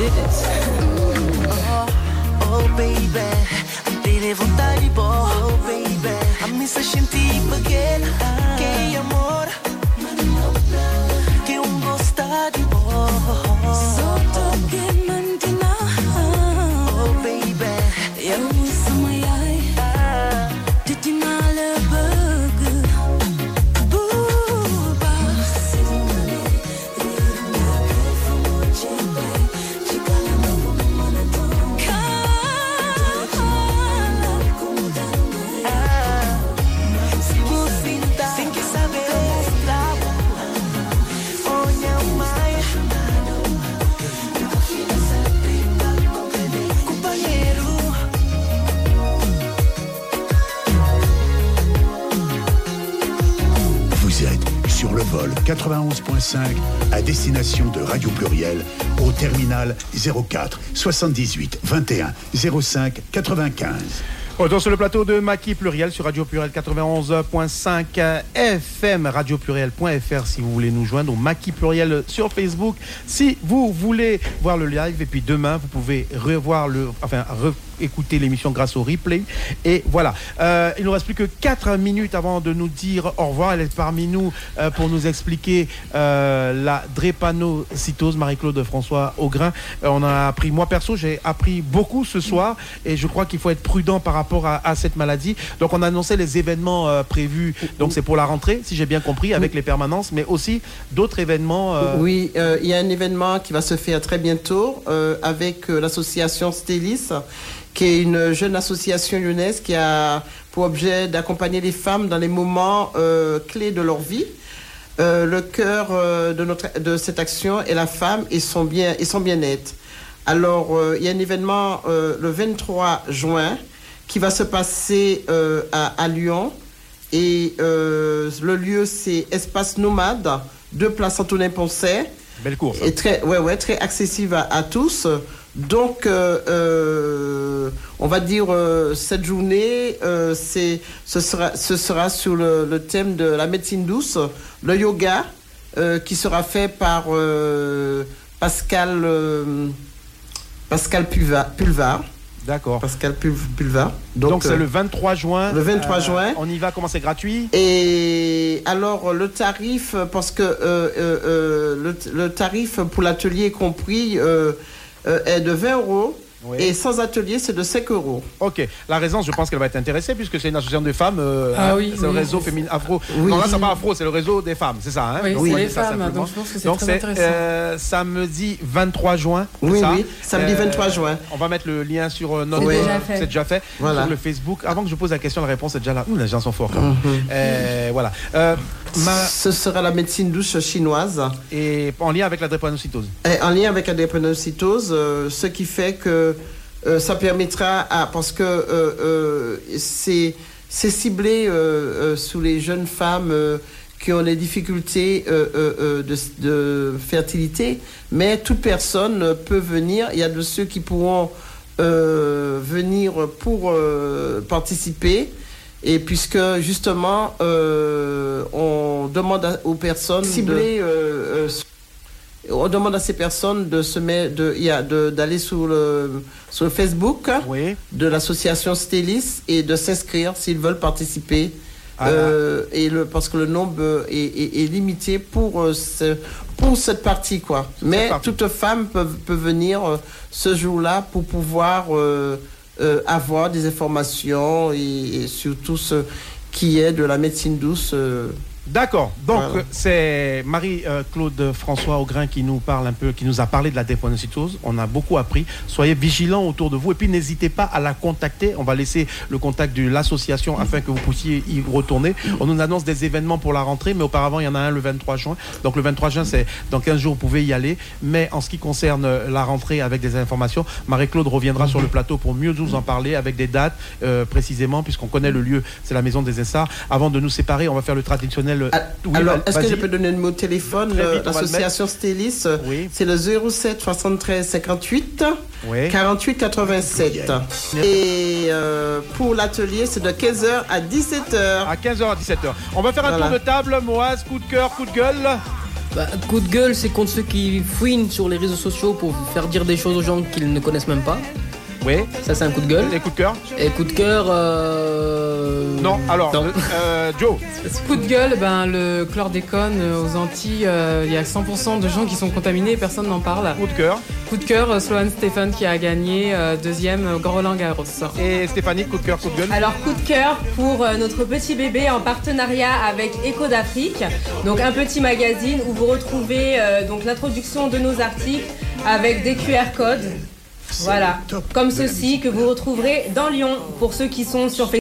digits. Oh, oh baby, tine vontade boa, oh baby. A mim se sentir pequena, que amor, que um gostar de boa. Só toque mantina, oh baby, eu uso my eye, de tinale burger, buba. Sem que saber Vous êtes sur le vol quatre-vingt-onze point cinq à destination de Radio Pluriel au terminal zéro quatre soixante-dix-huit vingt et un zéro cinq quatre-vingt-quinze. Retour sur le plateau de Maki Pluriel sur Radio Pluriel quatre-vingt-onze point cinq F M, radio pluriel point F R si vous voulez nous joindre, ou Maki Pluriel sur Facebook si vous voulez voir le live. Et puis demain, vous pouvez revoir le, enfin, re écouter l'émission grâce au replay. Et voilà, euh, il nous reste plus que quatre minutes avant de nous dire au revoir. Elle est parmi nous euh, pour nous expliquer euh, la drépanocytose, Marie-Claude François Augrin. Euh, on a appris, moi perso, j'ai appris beaucoup ce soir, et je crois qu'il faut être prudent par rapport à, à cette maladie. Donc on a annoncé les événements euh, prévus, donc c'est pour la rentrée, si j'ai bien compris, avec les permanences, mais aussi d'autres événements. Euh... Oui, il euh, y a un événement qui va se faire très bientôt euh, avec euh, l'association Stélis, qui est une jeune association lyonnaise qui a pour objet d'accompagner les femmes dans les moments euh, clés de leur vie. Euh, le cœur euh, de, notre, de cette action est la femme et son, bien, et son bien-être. Alors, euh, il y a un événement euh, le vingt-trois juin qui va se passer euh, à, à Lyon. Et euh, le lieu, c'est Espace Nomade, deux places Antonin-Poncet. Belle course. Et très, ouais, ouais, très accessible à, à tous. Donc, euh, euh, on va dire, euh, cette journée, euh, c'est, ce, sera, ce sera sur le, le thème de la médecine douce, le yoga, euh, qui sera fait par euh, Pascal, euh, Pascal Pulvar. Pulvar. D'accord. Pascal Pulvar. Donc, Donc c'est euh, le vingt-trois juin. Le vingt-trois euh, juin. On y va, comment c'est gratuit? Et alors, le tarif, parce que euh, euh, euh, le, le tarif pour l'atelier compris euh, euh, est de vingt euros. Oui. Et sans atelier, c'est de cinq euros. Ok. La raison, je pense qu'elle va être intéressée puisque c'est une association de femmes. Euh, ah hein, oui. C'est oui, le réseau féminin afro. Oui. Non, là, c'est pas afro, c'est le réseau des femmes, c'est ça, hein? Oui, oui c'est les femmes. Donc, je pense que c'est donc, très c'est, intéressant. Euh, samedi vingt-trois juin. Oui, ça oui. Samedi euh, vingt-trois juin. On va mettre le lien sur notre. Oui. C'est déjà fait. Voilà. Sur le Facebook. Avant que je pose la question, la réponse est déjà là. Ouh, les gens sont forts. Quand même. Mm-hmm. euh, voilà. Euh, ma... Ce sera la médecine douce chinoise. Et en lien avec la drépanocytose. Et en lien avec la drépanocytose, euh, ce qui fait que Euh, ça permettra, à, parce que euh, euh, c'est, c'est ciblé euh, euh, sous les jeunes femmes euh, qui ont des difficultés euh, euh, de, de fertilité, mais toute personne peut venir. Il y a de ceux qui pourront euh, venir pour euh, participer. Et puisque justement, euh, on demande à, aux personnes ciblées, euh, euh, on demande à ces personnes de se mettre, de, de, d'aller sur le, sur le Facebook oui. de l'association Stélis et de s'inscrire s'ils veulent participer. Ah, euh, et le, parce que le nombre est, est, est limité pour, euh, ce, pour cette partie, quoi. Mais partie. Toute femme peut, peut venir euh, ce jour-là pour pouvoir euh, euh, avoir des informations et, et surtout ce qui est de la médecine douce. Euh, D'accord. Donc, voilà. C'est Marie-Claude euh, François Augrin qui nous parle un peu, qui nous a parlé de la drépanocytose. On a beaucoup appris. Soyez vigilants autour de vous et puis n'hésitez pas à la contacter. On va laisser le contact de l'association mmh. afin que vous puissiez y retourner. On nous annonce des événements pour la rentrée, mais auparavant, il y en a un le vingt-trois juin. Donc, le vingt-trois juin, c'est dans quinze jours, vous pouvez y aller. Mais en ce qui concerne la rentrée avec des informations, Marie-Claude reviendra mmh. sur le plateau pour mieux nous en parler avec des dates euh, précisément, puisqu'on connaît le lieu, c'est la maison des Essarts. Avant de nous séparer, on va faire le traditionnel. Ah, oui, alors, est-ce vas-y. que je peux donner le mot de téléphone? Vite, l'association Stélis, oui. C'est le zéro sept soixante-treize cinquante-huit oui. quarante-huit quatre-vingt-sept. Oui. Et euh, pour l'atelier, c'est de quinze heures à dix-sept heures. À quinze heures à dix-sept heures. On va faire un voilà. tour de table. Moaz, coup de cœur, coup de gueule. Bah, coup de gueule, c'est contre ceux qui fouinent sur les réseaux sociaux pour faire dire des choses aux gens qu'ils ne connaissent même pas. Oui. Ça, c'est un coup de gueule. Et coup de cœur? Et coup de cœur. Euh... Non, alors, non. Euh, Joe. Coup de gueule, ben, le chlordécone aux Antilles, euh, il y a cent pour cent de gens qui sont contaminés et personne n'en parle. Coup de cœur. Coup de cœur, euh, Sloane Stephen qui a gagné euh, deuxième euh, Roland Garros. Et Stéphanie, coup de cœur, coup de gueule? Alors, coup de cœur pour euh, notre petit bébé en partenariat avec Écho d'Afrique. Donc, un petit magazine où vous retrouvez euh, donc l'introduction de nos articles avec des Q R codes. Voilà, comme ceci que vous retrouverez dans Lyon pour ceux qui sont sur Facebook.